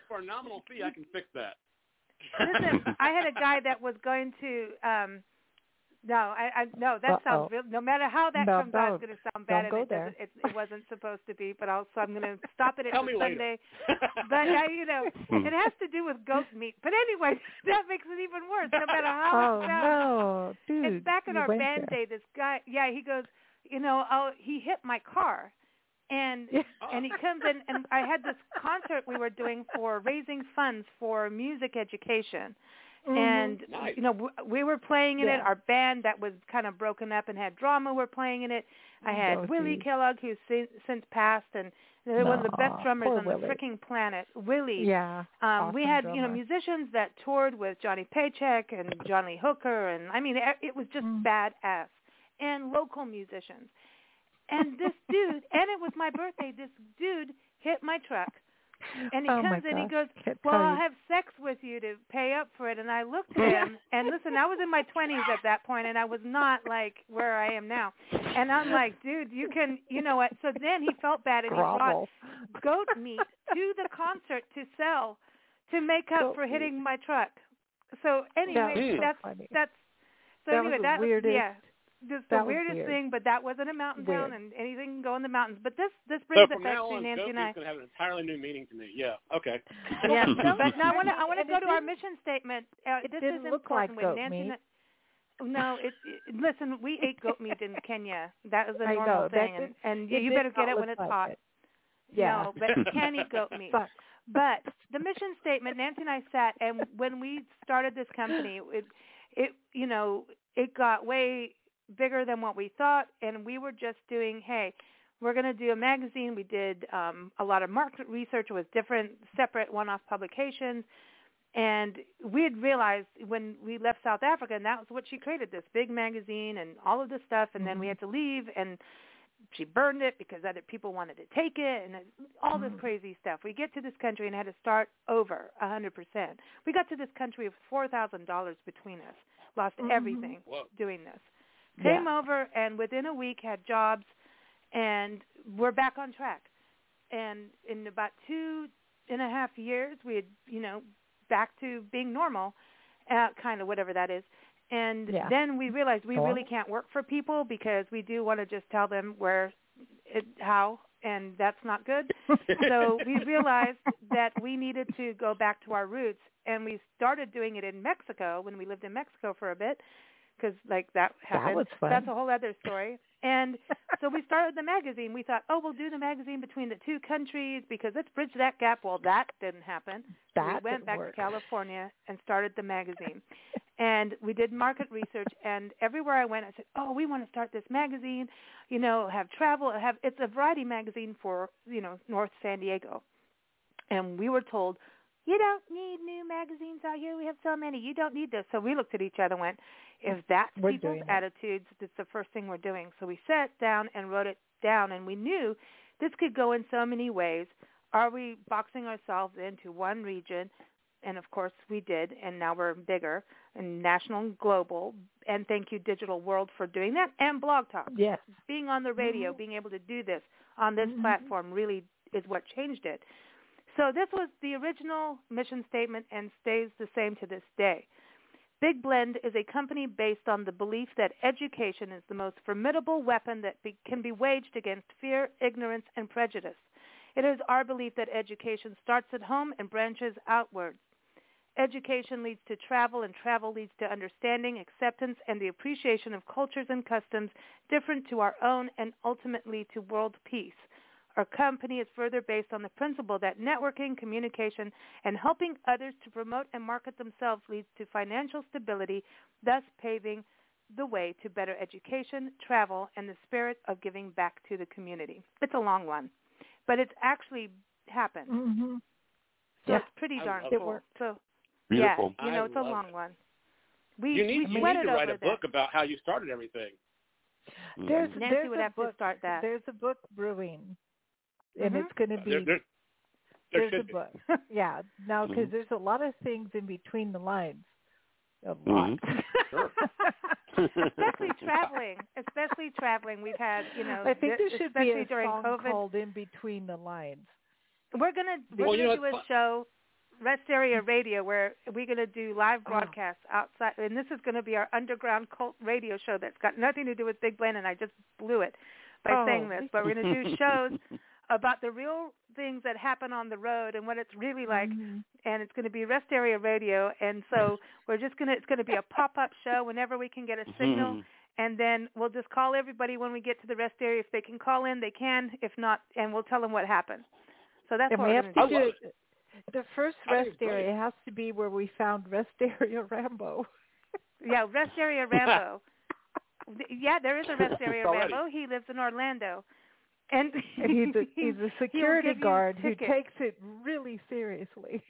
for a nominal fee, I can fix that. Listen, I had a guy that was going to. Um, no, I, I no, that Uh-oh. sounds real. No matter how that No, comes out, it's don't. going to sound bad, Don't go and it, there. doesn't- it, it wasn't supposed to be. But also, I'm going to stop it at Tell the me later. Sunday. But uh, you know, it has to do with goat meat. But anyway, that makes it even worse. No matter how Oh it sounds. no, dude! And back at you our went band there. day, this guy, yeah, he goes, you know, oh, he hit my car, and and he comes in, and I had this concert we were doing for raising funds for music education, Mhm. and Nice. you know, w- we were playing in it. Yeah. Our band that was kind of broken up and had drama were playing in it. I had Oh, Willie geez. Kellogg, who's si- since passed, and they're one of the best Aw, drummers poor on Willie. the freaking planet. Willie. Yeah. Um, we awesome had, drummer. you know, musicians that toured with Johnny Paycheck and Johnny Hooker, and I mean, it, it was just Mm. badass. And local musicians. And this dude, and it was my birthday, this dude hit my truck. And he Oh, my comes in, he gosh. goes, Can't well, tell I'll you. have sex with you to pay up for it. And I looked at him, and listen, I was in my twenties at that point, and I was not like where I am now. And I'm like, dude, you can, you know what? So then he felt bad, and he Grovel. brought goat meat to the concert to sell to make up Goat for meat. hitting my truck. So anyway, That was so that's funny. that's so That anyway, was the that weirdest- yeah. Just the that was weirdest weird. thing, but that wasn't a mountain town, Weird. and anything can go in the mountains. But this this So brings from it back now to on, Nancy goat and I. meat's going to have an entirely new meaning to me. Yeah, okay. Yeah, No, but now I want to I want to and go it to our didn't- mission statement. Uh, it this didn't is look important. like when goat Nancy meat. and- no, it, it. Listen, we ate goat meat in Kenya. That was a I normal know, that thing, did- and, and it you did better not get it look when it's like hot. it. Yeah. No, but you can't eat goat meat. But But the mission statement, Nancy and I sat, and when we started this company, it, it, you know, it got way bigger than what we thought, and we were just doing, hey, we're going to do a magazine. We did um, a lot of market research with different separate one-off publications, and we had realized when we left South Africa, and that was what she created, this big magazine and all of this stuff, and then we had to leave, and she burned it because other people wanted to take it, and all this crazy stuff. We get to this country and had to start over one hundred percent. We got to this country with four thousand dollars between us, lost Mhm. everything Whoa. doing this. Yeah. Came over, and within a week had jobs, and we're back on track. And in about two and a half years, we had, you know, back to being normal, uh, kind of whatever that is. And Yeah. then we realized we Go on. really can't work for people because we do want to just tell them where, it, how, and that's not good. So we realized that we needed to go back to our roots, and we started doing it in Mexico when we lived in Mexico for a bit, because like that happened. That was fun. That's a whole other story. And so we started the magazine. We thought, oh, we'll do the magazine between the two countries because let's bridge that gap. Well, that didn't happen. So That we went didn't back work. to California and started the magazine. And we did market research, and everywhere I went, I said, oh, we want to start this magazine, you know, have travel, have it's a variety magazine for, you know, North San Diego. And we were told, you don't need new magazines out here. We have so many. You don't need this. So we looked at each other and went, if that's We're people's doing it. attitudes, that's the first thing we're doing. So we sat down and wrote it down, and we knew this could go in so many ways. Are we boxing ourselves into one region? And, of course, we did, and now we're bigger and national and global. And thank you, Digital World, for doing that, and Blog Talk. Yes. Being on the radio, Mhm. being able to do this on this Mhm. platform really is what changed it. So this was the original mission statement and stays the same to this day. Big Blend is a company based on the belief that education is the most formidable weapon that be, can be waged against fear, ignorance, and prejudice. It is our belief that education starts at home and branches outwards. Education leads to travel, and travel leads to understanding, acceptance, and the appreciation of cultures and customs different to our own and ultimately to world peace. Our company is further based on the principle that networking, communication, and helping others to promote and market themselves leads to financial stability, thus paving the way to better education, travel, and the spirit of giving back to the community. It's a long one, but it's actually happened. Mm-hmm. So Yeah. it's pretty I darn love cool. it. So Beautiful. yeah, you know, I it's a love long it. one. We You need, we you need sweated to write over a book that. about how you started everything. There's Nancy there's would a have to book, start that. There's a book brewing, and Mhm. it's going to be There, there, there there's a should be. book. Yeah, now because Mhm. there's a lot of things in between the lines. A lot. Sure. Especially traveling. Especially traveling. We've had, you know, I think there th- should be especially a during song COVID. called "In Between the Lines." We're gonna we're Well, you gonna know, do it's a fun- show. Rest Area Radio, where we're going to do live broadcasts oh. outside, and this is going to be our underground cult radio show that's got nothing to do with Big Blend, and I just blew it by oh. saying this, but we're going to do shows about the real things that happen on the road and what it's really like, mm-hmm. and it's going to be Rest Area Radio, and so we're just going to, it's going to be a pop-up show whenever we can get a signal, Mm-hmm. and then we'll just call everybody when we get to the rest area. If they can call in, they can. If not, and we'll tell them what happened. So that's and what we we're have going to to do. do. The first rest area has to be where we found Rest Area Rambo. Yeah, Rest Area Rambo. Yeah, there is a Rest Area Already. Rambo. He lives in Orlando. And, and he's a, he's a security guard who ticket. takes it really seriously.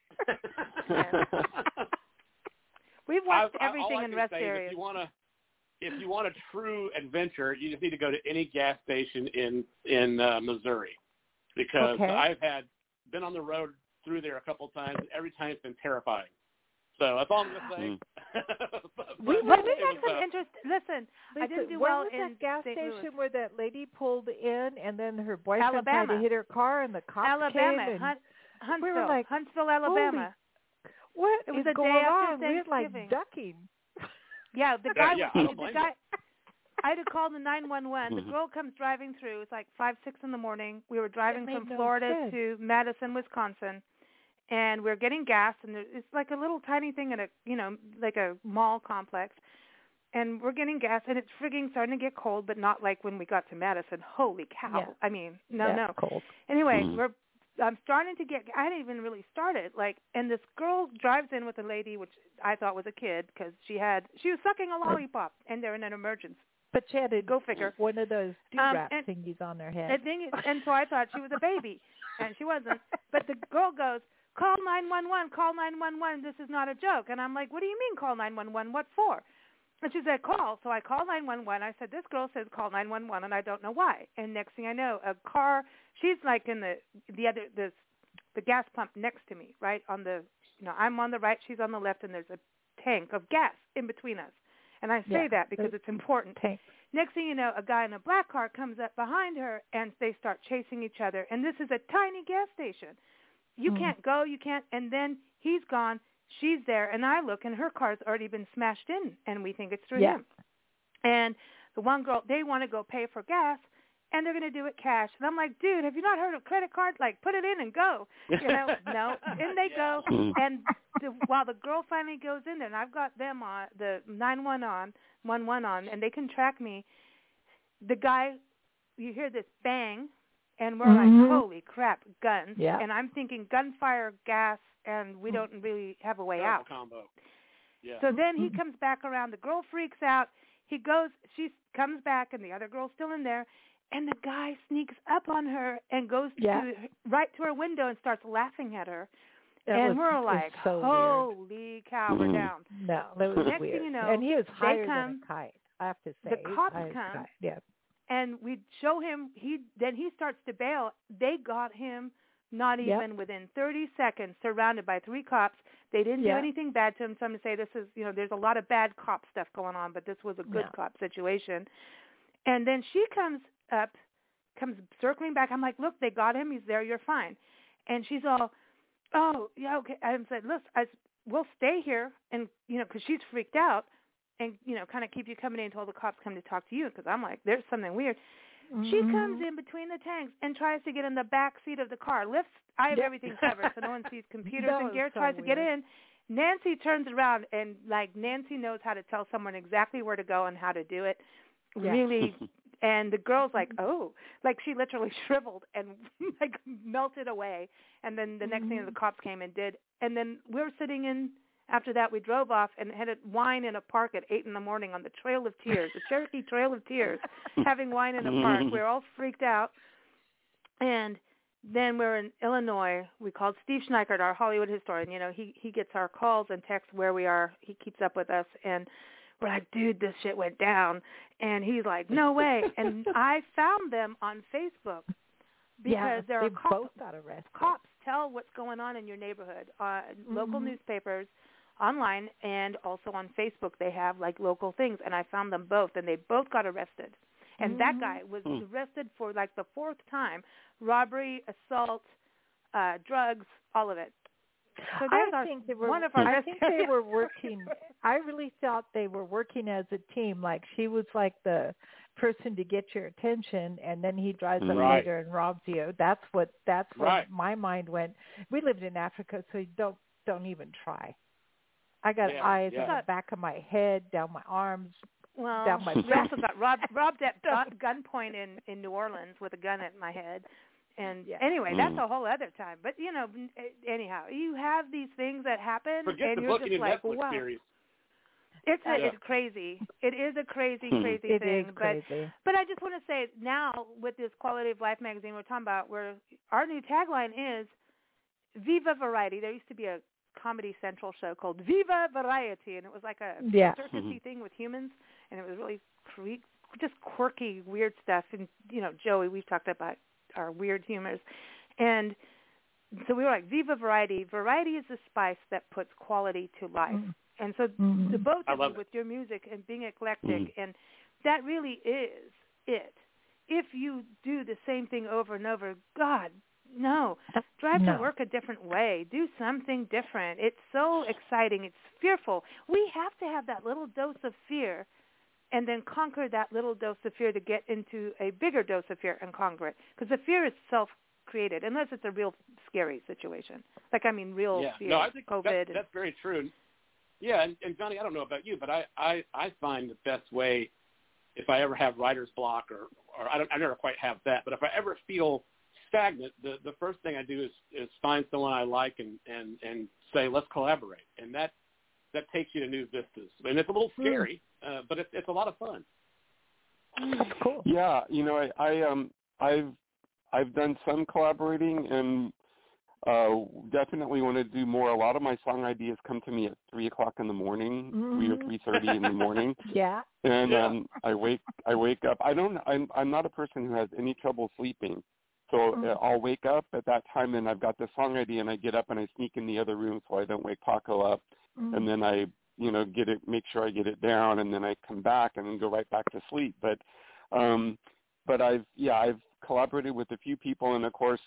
We've watched I, I, everything all I in can rest say is areas. If you want to, if you want a true adventure, you just need to go to any gas station in in uh, Missouri, because okay. I've had been on the road through there a couple of times, and every time it's been terrifying. So that's all I'm going to say. but, we but we had some uh, interest. Listen, Listen, I didn't do where well was in that gas Saint station Louis. where that lady pulled in and then her boyfriend Alabama. tried to hit her car and the cops Alabama, came and Hunt, Huntsville, we were like, Huntsville, Alabama. What it was is a going day after on? We're like Thanksgiving. ducking. Yeah, the guy yeah, was I don't the blame guy. I had to call the nine one one. The Mhm. girl comes driving through. It's like five, six in the morning. We were driving It made from no Florida sense. to Madison, Wisconsin, and we we're getting gas. And there, it's like a little tiny thing in a, you know, like a mall complex. And we're getting gas, and it's frigging starting to get cold, but not like when we got to Madison. Holy cow! Yeah. I mean, no, That's no. cold. Anyway, Mhm. we're. I'm starting to get. I hadn't even really started. Like, and this girl drives in with a lady, which I thought was a kid, because she had she was sucking a lollipop, and they're in an emergency. But she had to Go figure. one of those Um, do-rap and- thingies on her head. And thing is, and so I thought she was a baby, and she wasn't. But the girl goes, "Call nine one one. Call nine one one. This is not a joke." And I'm like, "What do you mean call nine one one? What for?" And she said, "Call." So I called nine one one. I said, "This girl says call nine one one, and I don't know why." And next thing I know, a car. She's like in the the other this the gas pump next to me, right on the. You know, I'm on the right, she's on the left, and there's a tank of gas in between us. And I say Yeah, that because it's important. Tank. Next thing you know, a guy in a black car comes up behind her, and they start chasing each other. And this is a tiny gas station. You Mm. can't go, you can't. And then he's gone. She's there, and I look, and her car's already been smashed in, and we think it's through Yeah. him. And the one girl, they want to go pay for gas, and they're going to do it cash. And I'm like, dude, have you not heard of credit cards? Like, put it in and go. You know, no. In they go. And the, while the girl finally goes in there, and I've got them on, the nine one on, one one on, and they can track me, the guy, you hear this bang, and we're Mhm. like, holy crap, guns. Yeah. And I'm thinking gunfire, gas, and we don't really have a way terrible out. combo. Yeah. So then he comes back around. The girl freaks out. He goes, she comes back, and the other girl's still in there. And the guy sneaks up on her and goes Yeah. to right to her window and starts laughing at her. That and was- we're was like, so holy cow, we're Mhm. down. weird. No, that was Next weird. thing you know, and he was they higher come- than a kite. I have to say, the He was cops high as a come. kite. Yeah. And we show him, he then he starts to bail. They got him not Yep. even within thirty seconds, surrounded by three cops. They didn't Yeah. do anything bad to him. Some say this is, you know, there's a lot of bad cop stuff going on, but this was a good No. cop situation. And then she comes up, comes circling back. I'm like, look, they got him. He's there. You're fine. And she's all, oh, yeah, okay. I said, look, I, we'll stay here, and, you know, because she's freaked out, and, you know, kind of keep you coming in until the cops come to talk to you, because I'm like, there's something weird. She Mhm. comes in between the tanks and tries to get in the back seat of the car. Lifts, I have Yep. everything covered, so no one sees computers. That And was Garrett so tries to get weird. in. Nancy turns around, and, like, Nancy knows how to tell someone exactly where to go and how to do it. Yeah. Really, and the girl's like, oh, like she literally shriveled and, like, melted away. And then the next thing, the cops came and did. And then we were sitting in, after that, we drove off and had a wine in a park at eight in the morning on the Trail of Tears, the Cherokee Trail of Tears, having wine in a park. We were all freaked out. And then we're in Illinois. We called Steve Schneikert, our Hollywood historian. You know, he, he gets our calls and texts where we are. He keeps up with us. And we're like, dude, this shit went down. And he's like, no way. And I found them on Facebook because yeah, there they are cops. both got arrested. Cops tell what's going on in your neighborhood. Uh, Local Mhm. newspapers, online, and also on Facebook they have like local things. And I found them both, and they both got arrested. And Mhm. that guy was Mm. arrested for like the fourth time: robbery, assault, uh, drugs, all of it. So there's I our, think they were. one of our I best think they were working. I really thought they were working as a team. Like she was like the person to get your attention, and then he drives up Right. later and robs you. That's what. That's what Right. my mind went. We lived in Africa, so you don't don't even try. I got Yeah, eyes yeah. on the back of my head, down my arms. Well, down my we back. also got robbed, robbed at gu- gunpoint in, in New Orleans with a gun at my head. And Yeah. anyway, that's Mm. a whole other time. But, you know, anyhow, you have these things that happen, Forget and the you're booking just and like, Netflix wow. series. It's, a, Yeah. it's crazy. It is a crazy, Hmm. crazy It thing. is but, crazy. but I just want to say now with this Quality of Life magazine we're talking about, where our new tagline is Viva Variety. There used to be a Comedy Central show called Viva Variety, and it was like a Yeah. circusy thing with humans, and it was really cre- just quirky, weird stuff. And, you know, Joey, we've talked about our weird humors. And so we were like, Viva Variety. Variety is the spice that puts quality to life. Mm. And so Mhm. the both I of love you it. with your music and being eclectic, Mm. and that really is it. If you do the same thing over and over, God, no. Drive No. to work a different way. Do something different. It's so exciting. It's fearful. We have to have that little dose of fear and then conquer that little dose of fear to get into a bigger dose of fear and conquer it. Because the fear is self-created, unless it's a real scary situation. Like, I mean, real Yeah. fear, No, I think COVID. that's, that's very true. Yeah, and, and Johnny, I don't know about you, but I, I, I find the best way, if I ever have writer's block, or, or I, don't, I never quite have that, but if I ever feel stagnant, the, the first thing I do is, is find someone I like and, and, and say, let's collaborate. And that that takes you to new vistas. And it's a little scary, mm. uh, but it's, it's a lot of fun. That's cool. Yeah, you know, I, I um I've I've done some collaborating and uh definitely want to do more. A lot of my song ideas come to me at three o'clock in the morning, Mm-hmm. three or three thirty in the morning. Yeah. And Yeah. um I wake I wake up. I don't I'm I'm not a person who has any trouble sleeping. So Mm. uh, I'll wake up at that time and I've got the song idea and I get up and I sneak in the other room so I don't wake Paco up. Mm. And then I, you know, get it, make sure I get it down, and then I come back and then go right back to sleep. But, um, but I've, yeah, I've collaborated with a few people, and of course,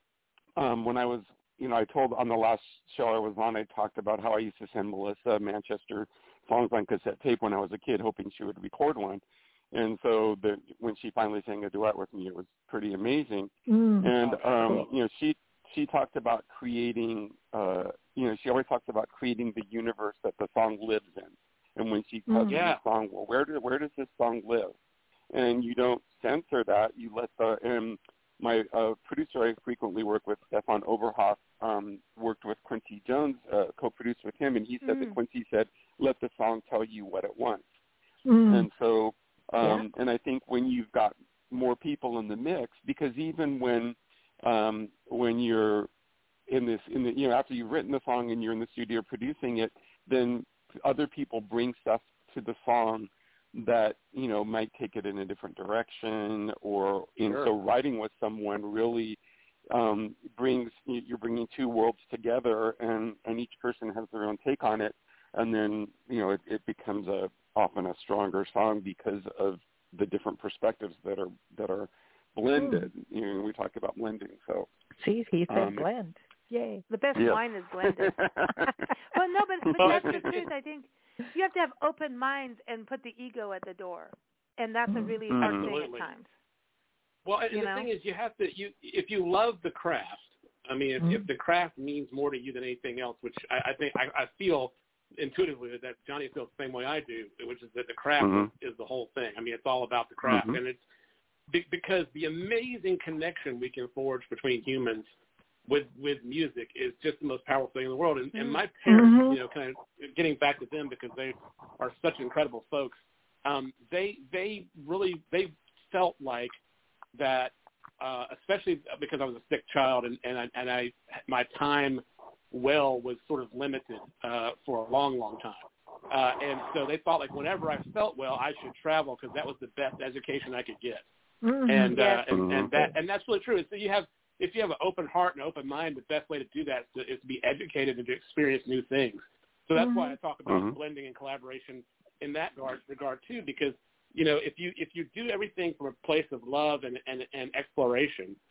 um, when I was, you know, I told on the last show I was on, I talked about how I used to send Melissa Manchester songs on cassette tape when I was a kid, hoping she would record one. And so the, when she finally sang a duet with me, it was pretty amazing. Mm. And um, you know, she she talked about creating, uh, you know, she always talks about creating the universe that the song lives in. And when she tells Mm. you Yeah. the song, well, where do, where does this song live? And you don't censor that. You let the and my uh, producer I frequently work with, Stefan Oberhoff, um, worked with Quincy Jones, uh, co-produced with him, and he said Mm. that Quincy said, "Let the song tell you what it wants." Mm. And so, um, Yeah. and I think when you've got more people in the mix, because even when um, when you're in this, in the, you know, after you've written the song and you're in the studio producing it, then other people bring stuff to the song that, you know, might take it in a different direction, or, and Sure. so writing with someone really um, brings, you're bringing two worlds together, and, and each person has their own take on it, and then, you know, it, it becomes a often a stronger song because of the different perspectives that are that are blended. Mm. You know, we talk about blending. So see, he said um, blend. Yay. The best yeah. wine is blended. Well, no, but, but that's the truth. I think you have to have open minds and put the ego at the door, and that's a really Mm-hmm. hard thing Absolutely. at times. Well, and You the know? thing is, you have to, you if you love the craft, I mean, if, Mm-hmm. if the craft means more to you than anything else, which I, I think I, I feel intuitively that Johnny feels the same way I do, which is that the craft Mhm. is, is the whole thing. I mean, it's all about the craft, Mhm. and it's be, because the amazing connection we can forge between humans with with music is just the most powerful thing in the world. And, and my parents, Mhm. you know, kind of getting back to them because they are such incredible folks. Um, they they really they felt like that, uh, especially because I was a sick child and and I, and I my time well was sort of limited uh, for a long, long time. Uh, and so they thought like whenever I felt well, I should travel because that was the best education I could get. Mm-hmm. And, Yes. uh, and and that and that's really true. So you have if you have an open heart and open mind, the best way to do that is to, is to be educated and to experience new things. So that's Mm-hmm. why I talk about Mhm. blending and collaboration in that regard, regard too, because you know if you if you do everything from a place of love and and, and exploration,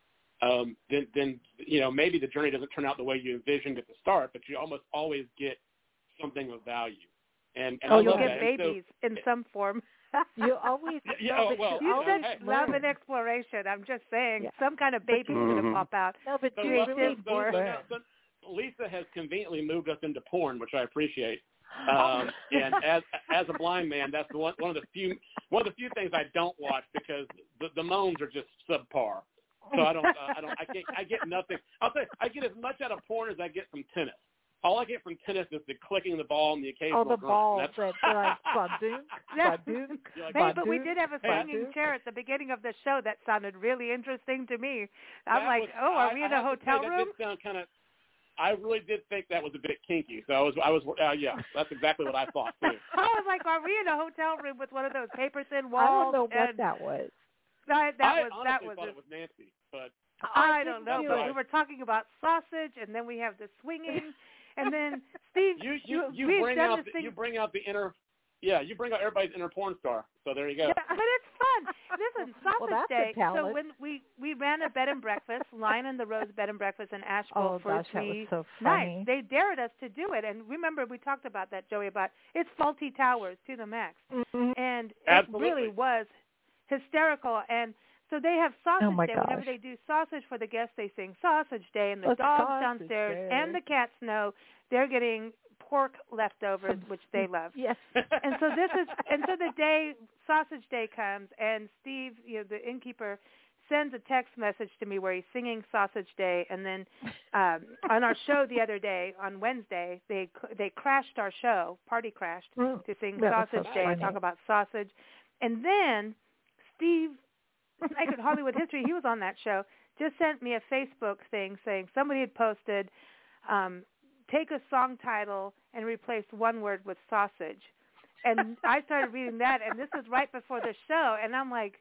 um, then then you know maybe the journey doesn't turn out the way you envisioned at the start, but you almost always get something of value. And, and oh, I you'll love get that. babies so, in some form. You always yeah, no, oh, well, you okay, said hey, love learn. and exploration. I'm just saying, Yeah. some kind of baby's Mm-hmm. going to pop out. No, but so, you well, really so, so, for- so, learn. so, so Lisa has conveniently moved us into porn, which I appreciate. Um, and as as a blind man, that's the one one of the few one of the few things I don't watch because the, the moans are just subpar. So I don't uh, I don't I get I get nothing. I'll say I get as much out of porn as I get from tennis. All I get from tennis is the clicking the ball and the occasional Oh, the grunt. ball That's that they're like badoon, Yeah. badoon. You're like, Hey, but we Badoon, did have a Hey, swinging Badoon. chair at the beginning of the show that sounded really interesting to me. I'm that like, was- oh, are I, we I in a have to say, hotel that room? did sound kind of. I really did think that was a bit kinky. So I was I was uh, yeah, that's exactly what I thought too. I was like, are we in a hotel room with one of those paper thin I walls? don't know what and that was. That, that I was honestly that was. thought A, it was Nancy, but I, I don't didn't know, do but it. we were talking about sausage, and then we have the swinging, and then Steve, you you, you we've bring done out this the, thing. you bring out the inner yeah you bring out everybody's inner porn star. So there you go. Yeah, but it's fun. Listen, Sausage Well, that's a Day. So talent. when we we ran a bed and breakfast, Lion and the Rose Bed and Breakfast in Asheville Oh for gosh, that was three so nights. funny. They dared us to do it, and remember we talked about that, Joey, about it's faulty towers to the max, Mm-hmm. and Absolutely. it really was hysterical. And so they have Sausage Oh, my Day. Whenever gosh. they do sausage for the guests, they sing Sausage Day, and the A dogs Sausage downstairs Day. and the cats know they're getting pork leftovers, which they love. Yes. And so this is, and so the day Sausage Day comes, and Steve, you know, the innkeeper, sends a text message to me where he's singing Sausage Day, and then um, on our show the other day on Wednesday, they they crashed our show, party crashed Mm. to sing That was Sausage so Day and funny. talk about sausage, and then Steve, like at Hollywood History, he was on that show, just sent me a Facebook thing saying somebody had posted. Um, take a song title and replace one word with sausage. And I started reading that, and this was right before the show, and I'm like,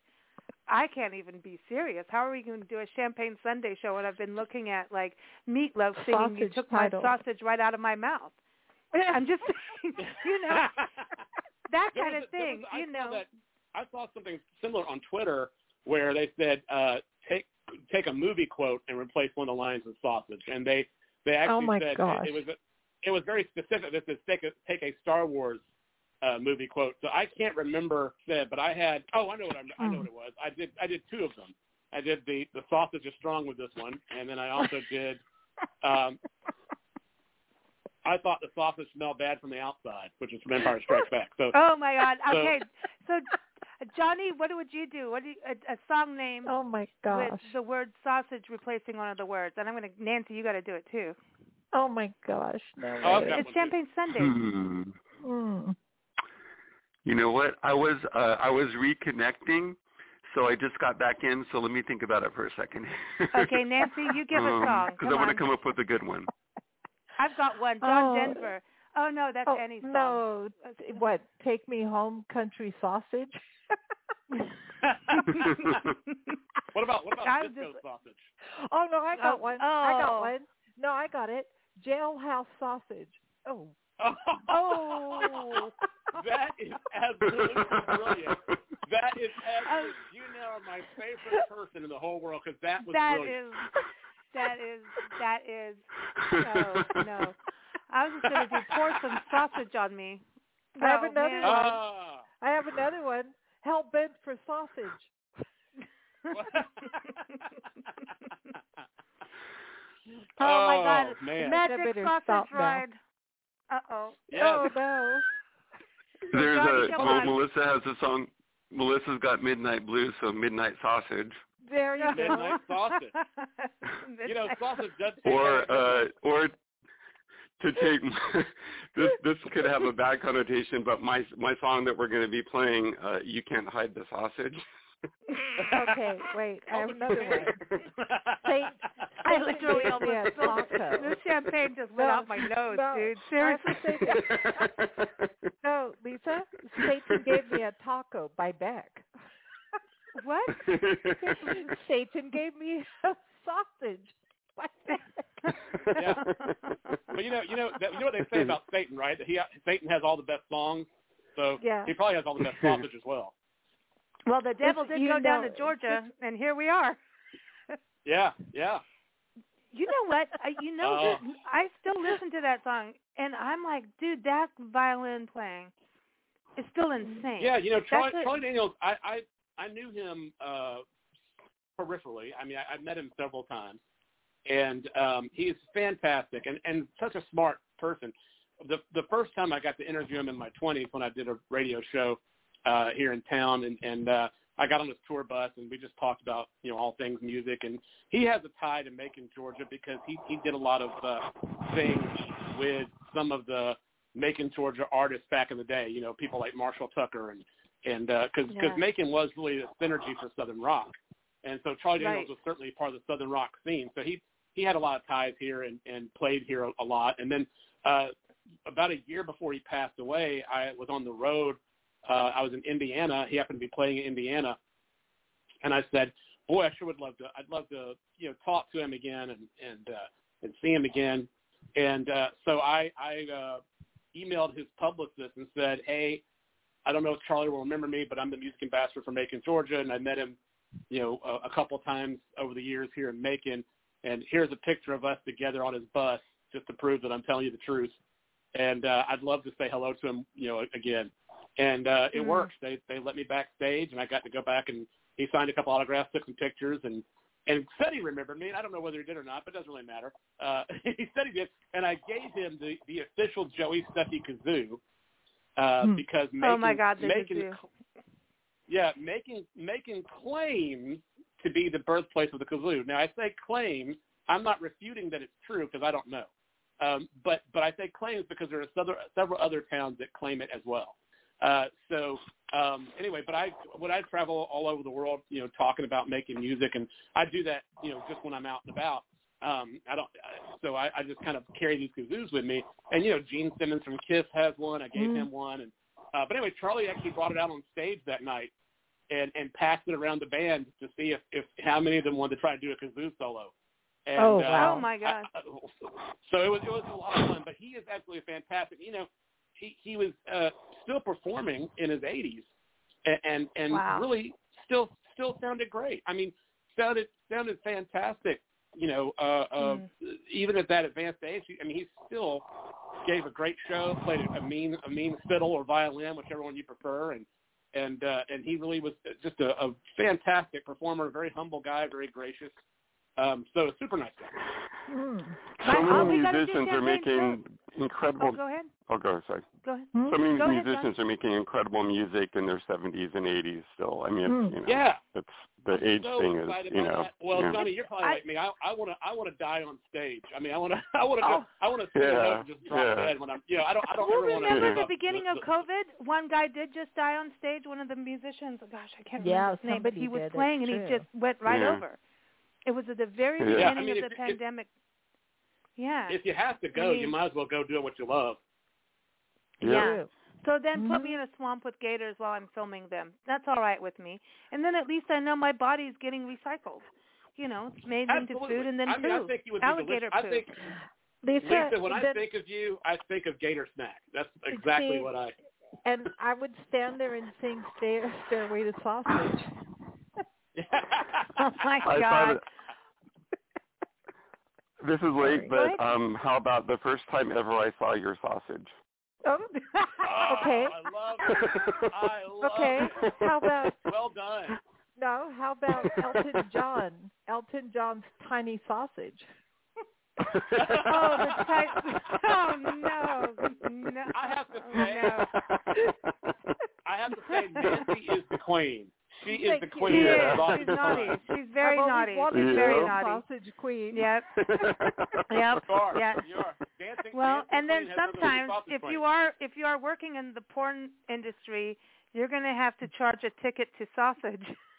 I can't even be serious. How are we going to do a Champagne Sunday show when I've been looking at, like, Meatloaf singing, you Sausage took title. my sausage right out of my mouth. I'm just saying, you know, that There kind was of a- there thing, was- I you saw know. that, I saw something similar on Twitter where they said uh, take take a movie quote and replace one of the lines with sausage, and they they actually Oh, my said gosh. it, it was it was very specific. This is take a take a Star Wars uh, movie quote. So I can't remember said, but I had oh I know what I, I know what it was. I did I did two of them. I did the the sausage is strong with this one, and then I also did. Um, I thought the sausage smelled bad from the outside, which is from Empire Strikes Back. So Oh, my God. So- Okay, so, Johnny, what would you do? What do you, a, a song name Oh my with gosh. the word sausage replacing one of the words? And I'm going to, Nancy, you got to do it, too. Oh my gosh. No Oh, I've way. got It's one, too. Champagne Sunday. Hmm. Mm. You know what? I was uh, I was reconnecting, so I just got back in. So let me think about it for a second. Okay, Nancy, you give a song. Because Come I want on. to come up with a good one. I've got one. John Oh. Denver. Oh, no, that's Oh, any song. no. What? Take me home, country sausage? what about what about I'm Cisco just- sausage? Oh no, I got Oh, one. I oh. got one. No, I got it. Jailhouse sausage. Oh. Oh. That is absolutely brilliant. That is absolutely. You know, my favorite person in the whole world because that was That brilliant. is, that is, that is, no, no. I was just going to do pour some sausage on me. I have Oh, another man. one. Ah. I have another one. Hell bent for sausage. Oh, my God. Oh, man. Magic I better sausage stop now. ride. Uh-oh. Yes. Oh no. There's Johnny, a come well, on. Melissa has a song. Melissa's got Midnight Blues, so Midnight Sausage. There you go. Midnight sausage. You know, sausage does. Or uh, or to take this this could have a bad connotation, but my my song that we're going to be playing, uh, You Can't Hide the Sausage. Okay, wait. I have another one. Saint, I literally Saint almost gave me a spilled taco. this champagne just went No, out my nose, no, dude. I have Seriously. to say this. No, Lisa, Satan gave me a taco by Beck. What? Satan gave me a sausage by Beck. Yeah. But you know, you know, that, you know what they say about Satan, right? That he Satan has all the best songs, so Yeah. he probably has all the best sausage as well. Well, the devil Listen, did you go down know- to Georgia, and here we are. Yeah, yeah. You know what? I, you know, Uh, I still listen to that song, and I'm like, dude, that violin playing is still insane. Yeah, you know, Charlie, That's Charlie Daniels, I, I, I knew him uh, peripherally. I mean, I, I've met him several times, and um, he's fantastic and, and such a smart person. The the first time I got to interview him in my twenties when I did a radio show uh, here in town, and, and uh, I got on his tour bus, and we just talked about, you know, all things music. And he has a tie to Macon, Georgia, because he, he did a lot of uh, things with some of the Macon, Georgia artists back in the day, you know, people like Marshall Tucker. And and because uh, yeah. Macon was really the synergy for Southern rock. And so Charlie Daniels Right. was certainly part of the Southern rock scene. So he, he had a lot of ties here and, and played here a, a lot. And then uh, about a year before he passed away, I was on the road. Uh, I was in Indiana. He happened to be playing in Indiana. And I said, boy, I sure would love to, I'd love to, you know, talk to him again and, and, uh, and see him again. And uh, so I, I uh, emailed his publicist and said, hey, I don't know if Charlie will remember me, but I'm the music ambassador for Macon, Georgia. And I met him, you know, a, a couple times over the years here in Macon. And here's a picture of us together on his bus just to prove that I'm telling you the truth. And uh, I'd love to say hello to him, you know, again. And uh, it mm. worked. They they let me backstage, and I got to go back, and he signed a couple autographs, took some pictures, and, and said he remembered me. And I don't know whether he did or not, but it doesn't really matter. Uh, he said he did, and I gave him the, the official Joey Stuckey kazoo uh, Hmm. because making, oh my God, the making kazoo. yeah, making making claims to be the birthplace of the kazoo. Now I say claims. I'm not refuting that it's true because I don't know. Um, but but I say claims because there are several, several other towns that claim it as well. Uh, so um, anyway, but I when I travel all over the world, you know, talking about making music, and I do that, you know, just when I'm out and about. Um, I don't, so I, I just kind of carry these kazoos with me. And you know, Gene Simmons from Kiss has one. I gave mm. him one. And uh, but anyway, Charlie actually brought it out on stage that night and, and passed it around the band to see if, if how many of them wanted to try to do a kazoo solo. And, oh uh, wow! Oh my God! I, I, so it was it was a lot of fun. But he is absolutely fantastic. You know, he he was uh, still performing in his eighties, and and, and wow. really still still sounded great. I mean, sounded sounded fantastic. You know, uh, uh, mm. even at that advanced age, I mean, he still gave a great show. Played a mean a mean fiddle or violin, whichever one you prefer, and and uh, and he really was just a, a fantastic performer. A very humble guy, very gracious. Um, so super nice guy. Mm. So oh, many musicians are making show. incredible. Oh, go ahead. Oh, go sorry. Go ahead. So many go musicians ahead, are making incredible music in their seventies and eighties still. I mean, Mm. it's, you know, yeah, it's the age so thing is, you know. that. Well, yeah. Johnny, you're probably I, like me. I I want to I want to die on stage. I mean, I want to I want to oh. I want to sing Yeah, a note and just drop yeah. dead when I'm. You know, I don't I don't well, ever want to. remember Yeah. the beginning the, of COVID? One guy did just die on stage. One of the musicians. Gosh, I can't Yeah, remember his name, but somebody he was did, playing it's and he true. just went right Yeah. over. It was at the very Yeah. beginning Yeah, I mean, of if- the if- pandemic. Yeah. If you have to go, I mean, you might as well go doing what you love. Yeah. Yeah. So then Mm-hmm. put me in a swamp with gators while I'm filming them. That's all right with me. And then at least I know my body's getting recycled. You know, it's made Absolutely. into food and then I mean, poop. I think you would be Alligator delicious. poop. I think, Lisa, Lisa, when I then- think of you, I think of gator snack. That's exactly See, what I. and I would stand there and sing Stair, Stairway to Sausage. Oh my I God. thought it, this is late, but What? um, how about the first time ever I saw your sausage? Oh, Oh, okay. I love it. I love Okay. it. How about Well done. no? How about Elton John? Elton John's Tiny Sausage. Oh, the type. Oh no, no. I have to Oh, say, no. I have to say, Nancy is the queen. She is Thank the you. queen She of is. the sausage She's naughty. fun. She's very I've always naughty. wanted She's to very be a naughty. Sausage queen. Yep. Yep. You are. Yeah. You are. Dancing, Well, dancing and then queen has nothing to do with sometimes sausage if queen. you are if you are working in the porn industry, you're going to have to charge a ticket to sausage.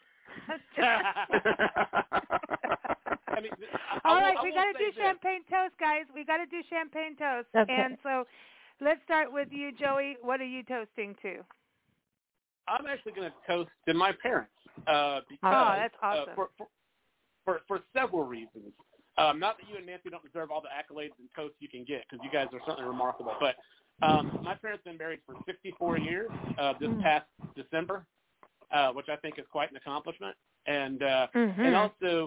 I mean, I, All I right, will, we I got will to say do this. champagne toast, guys. We got to do champagne toast. Okay. And so, let's start with you, Joey. What are you toasting to? I'm actually going to toast to my parents uh, because Oh, that's uh, awesome. for, for for for several reasons. Um, not that you and Nancy don't deserve all the accolades and toasts you can get, because you guys are certainly remarkable. But um, my parents have been married for sixty-four years uh, this past December, uh, which I think is quite an accomplishment. And uh, Mm-hmm. and also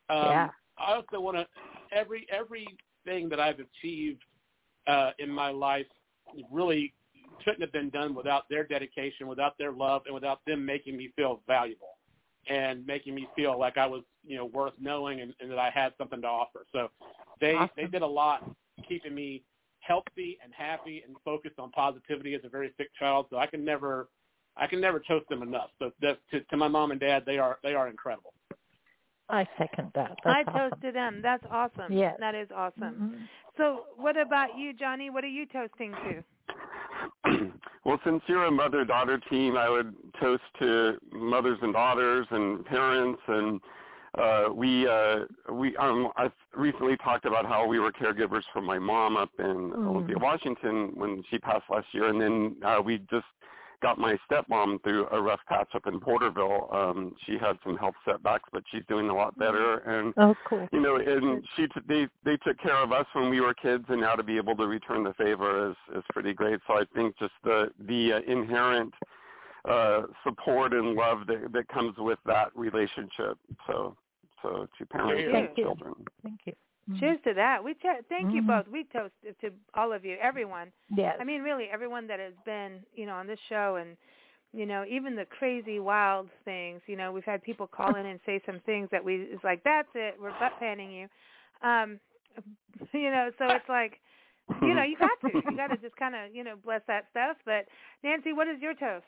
Um, yeah. I also want to every everything that I've achieved uh, in my life really couldn't have been done without their dedication, without their love, and without them making me feel valuable and making me feel like I was, you know, worth knowing and, and that I had something to offer. So they Awesome. they did a lot keeping me healthy and happy and focused on positivity as a very sick child. So I can never I can never toast them enough. So that, to, to my mom and dad, they are they are incredible. I second that. I That's toast awesome. to them. That's awesome. Yes. That is awesome. Mm-hmm. So what about you, Johnny? What are you toasting to? Well, since you're a mother-daughter team, I would toast to mothers and daughters and parents. And uh, we uh, we um, I recently talked about how we were caregivers for my mom up in Mm. Olympia, Washington, when she passed last year, and then uh, we just got my stepmom through a rough patch up in Porterville. Um, she had some health setbacks, but she's doing a lot better. And Oh, cool. you know, and she t- they they took care of us when we were kids, and now to be able to return the favor is is pretty great. So I think just the the uh, inherent uh, support and love that that comes with that relationship. So so to parents Thank and you. children. Thank you. Mm-hmm. Cheers to that. We t- thank you Mhm. both. We toast to all of you, everyone. Yes. I mean, really, everyone that has been, you know, on this show, and you know, even the crazy, wild things. You know, we've had people call in and say some things that we it's like, that's it, we're butt panning you. Um, you know, so it's like, you know, you got to, you got to just kind of, you know, bless that stuff. But Nancy, what is your toast?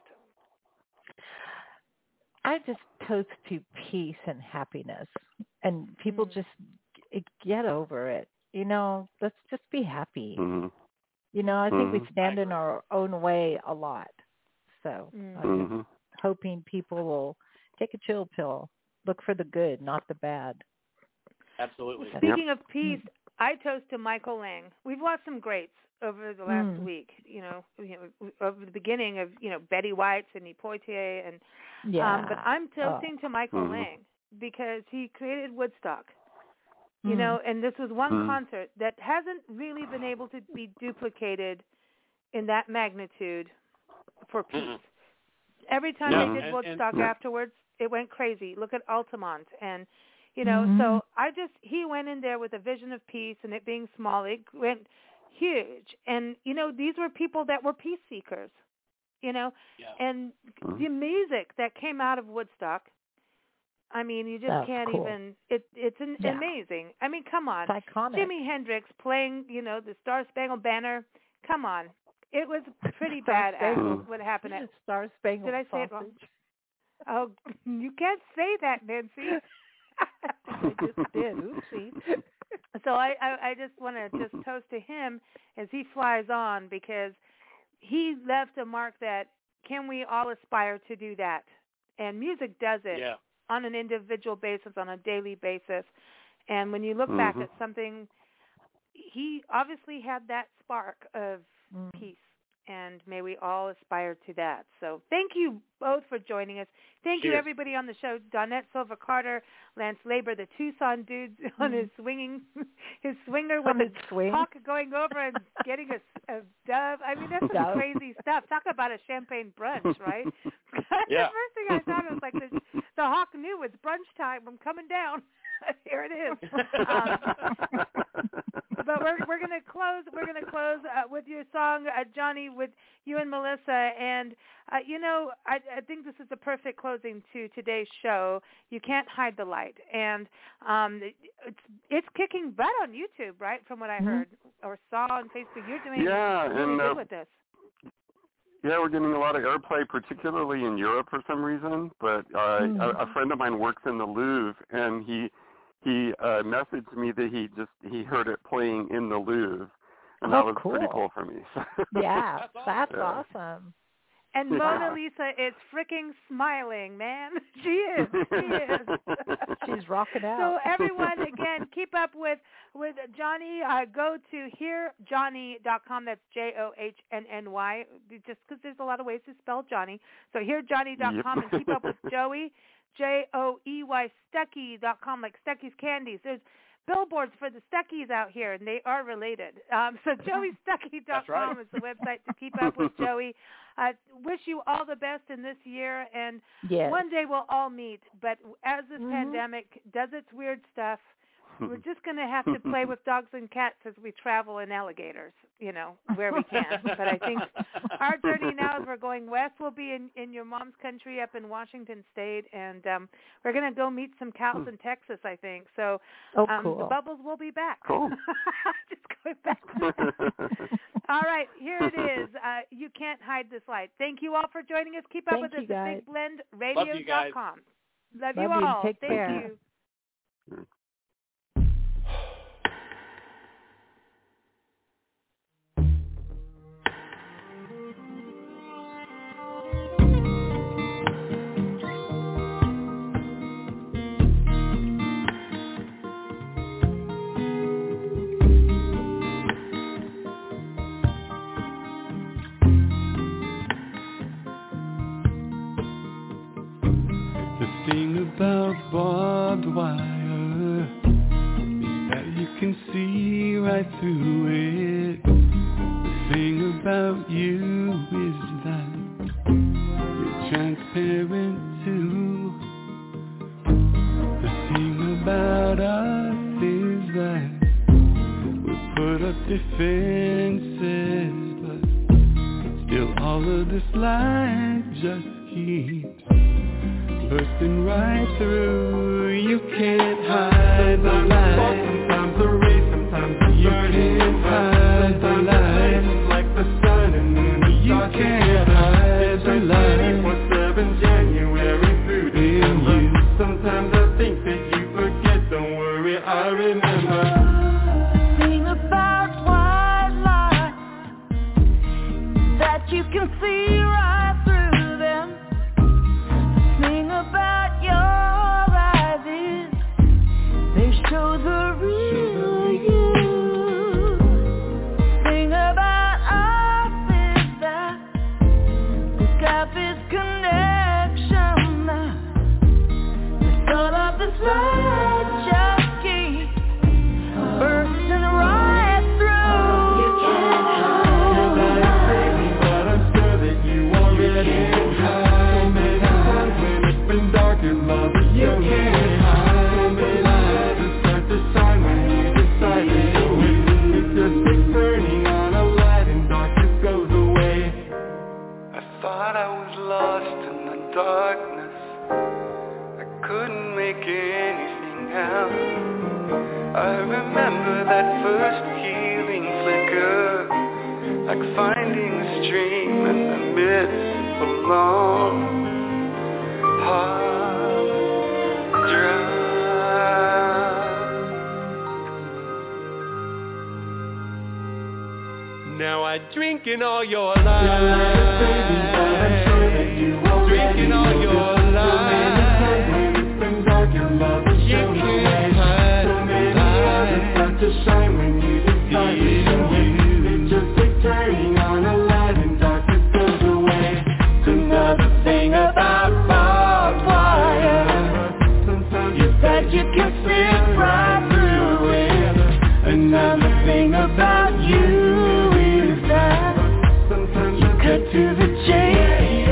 I just toast to peace and happiness, and people Mm. just g- get over it. You know, let's just be happy. Mm-hmm. You know, I think we Mhm. stand in our own way a lot. So Mm. I'm Mm-hmm. just hoping people will take a chill pill, look for the good, not the bad. Absolutely. Speaking of peace, I toast to Michael Lang. We've lost some greats over the last Mm. week. You know, you know, over the beginning of you know Betty White, Sidney Poitier, and Yeah. um, but I'm toasting to Michael Mhm. Lang because he created Woodstock. You Mm. know, and this was one Mm. concert that hasn't really been able to be duplicated in that magnitude for peace. Mm-mm. Every time Yeah. they did And- Woodstock and- afterwards, it went crazy. Look at Altamont, and you know, Mhm. so I just he went in there with a vision of peace, and it being small, it went huge. And you know, these were people that were peace seekers. You know, Yeah. and Mhm. the music that came out of Woodstock. I mean, you just That's can't cool. even. It it's an, Yeah. amazing. I mean, come on, It's iconic. Jimi Hendrix playing, you know, the Star Spangled Banner. Come on, it was pretty Star badass. Spangled. What happened at? Star Spangled Did I say it Sausage. wrong? Oh, you can't say that, Nancy. I just did. Oopsie. So I, I, I just want to just toast to him as he flies on, because he left a mark that can we all aspire to do that? And music does it Yeah. on an individual basis, on a daily basis. And when you look back Mhm. at something, he obviously had that spark of Mm. peace, and may we all aspire to that. So thank you both for joining us. Thank you, Cheers. everybody on the show. Donette Silva Carter, Lance Labor, the Tucson dudes on his swinging, his swinger with On his his swing. hawk going over and getting a, a dove. I mean, that's some Dove. crazy stuff. Talk about a champagne brunch, right? Yeah. The first thing I thought was like the, the hawk knew it's brunch time. I'm coming down. Here it is. Um, but we're we're gonna close. We're gonna close uh, with your song, uh, Johnny, with you and Melissa. And uh, you know, I, I think this is the perfect closing to today's show. You can't hide the light, and um, it's it's kicking butt on YouTube, right? From what I Mhm. heard or saw on Facebook, you're doing Yeah, really and, good uh, with this. Yeah, we're getting a lot of airplay, particularly in Europe for some reason. But uh, Mm. a, a friend of mine works in the Louvre, and he he uh, messaged me that he just he heard it playing in the Louvre, and Oh, that was cool. pretty cool for me. Yeah, That's awesome. that's Yeah. awesome. And Yeah. Mona Lisa is freaking smiling, man. She is. She is. She's rocking So out. everyone, again, keep up with with Johnny. Uh, go to hear johnny dot com. That's J O H N N Y. Just because there's a lot of ways to spell Johnny. So hear johnny dot com Yep. and keep up with Joey. J O E Y Stuckey dot com, like Stuckey's Candies. There's billboards for the Stuckies out here, and they are related. Um, so joey stuckey dot com right. is the website to keep up with Joey. Uh, wish you all the best in this year, and yes. one day we'll all meet. But as this mm-hmm. pandemic does its weird stuff, we're just going to have to play with dogs and cats as we travel in alligators, you know, where we can. But I think our journey now as we're going west will be in, in your mom's country up in Washington State, and um, we're going to go meet some cows in Texas, I think. So oh, um, cool. the bubbles will be back. Cool. Just going back to that. All right, here it is. Uh, you can't hide this light. Thank you all for joining us. Keep up Thank with us guys. at big blend radio dot com. Love you, Love you all. Take Thank care. you. About barbed wire is that you can see right through it. The thing about you is that you're transparent too. The thing about us is that we put up defenses, but still all of this light just keeps bursting right through. You can't hide the light. Sometimes the race, sometimes the you can't hide the light. Like the sun and then you can't hide the light. twenty-four seven January through December. Sometimes I think that you forget. Don't worry, I remember. Sing about white light that you can see right through them. About your eyes, they show the real you. Thing about us is that the gap is connection now. The thought of this light just keeps bursting right through. You can't hide the light, but I'm sure that you already love, you can't hide the light. It starts to shine when you decide to do it. It's just like turning on a light and darkness goes away. I thought I was lost in the darkness. I couldn't make anything out. I remember that first healing flicker, like finding a stream in the midst of a long hard now I drink in all your lies, drinking all your lies. It's been dark, your love is you can't hide so many others start to shine when you decide to show it. It's just like turning on a light and darkness goes away. It's another thing about barbed wire. Sometimes you said you can sit right through it. Another thing about you. To the chase.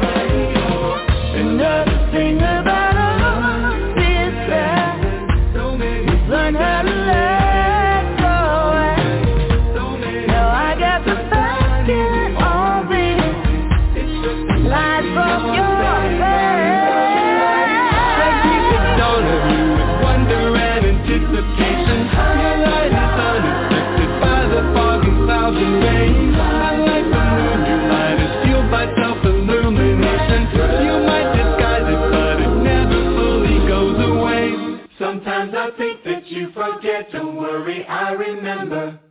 Another thing about us is that we've learned how to let go. Now I got the basket on this light from your head. I keep the dawn of you with wonder and anticipation. Your light is unexpected by the fog and clouds and rain. I like the moon. By self-illumination, you might disguise it, but it never fully goes away. Sometimes I think that you forget, don't worry, I remember.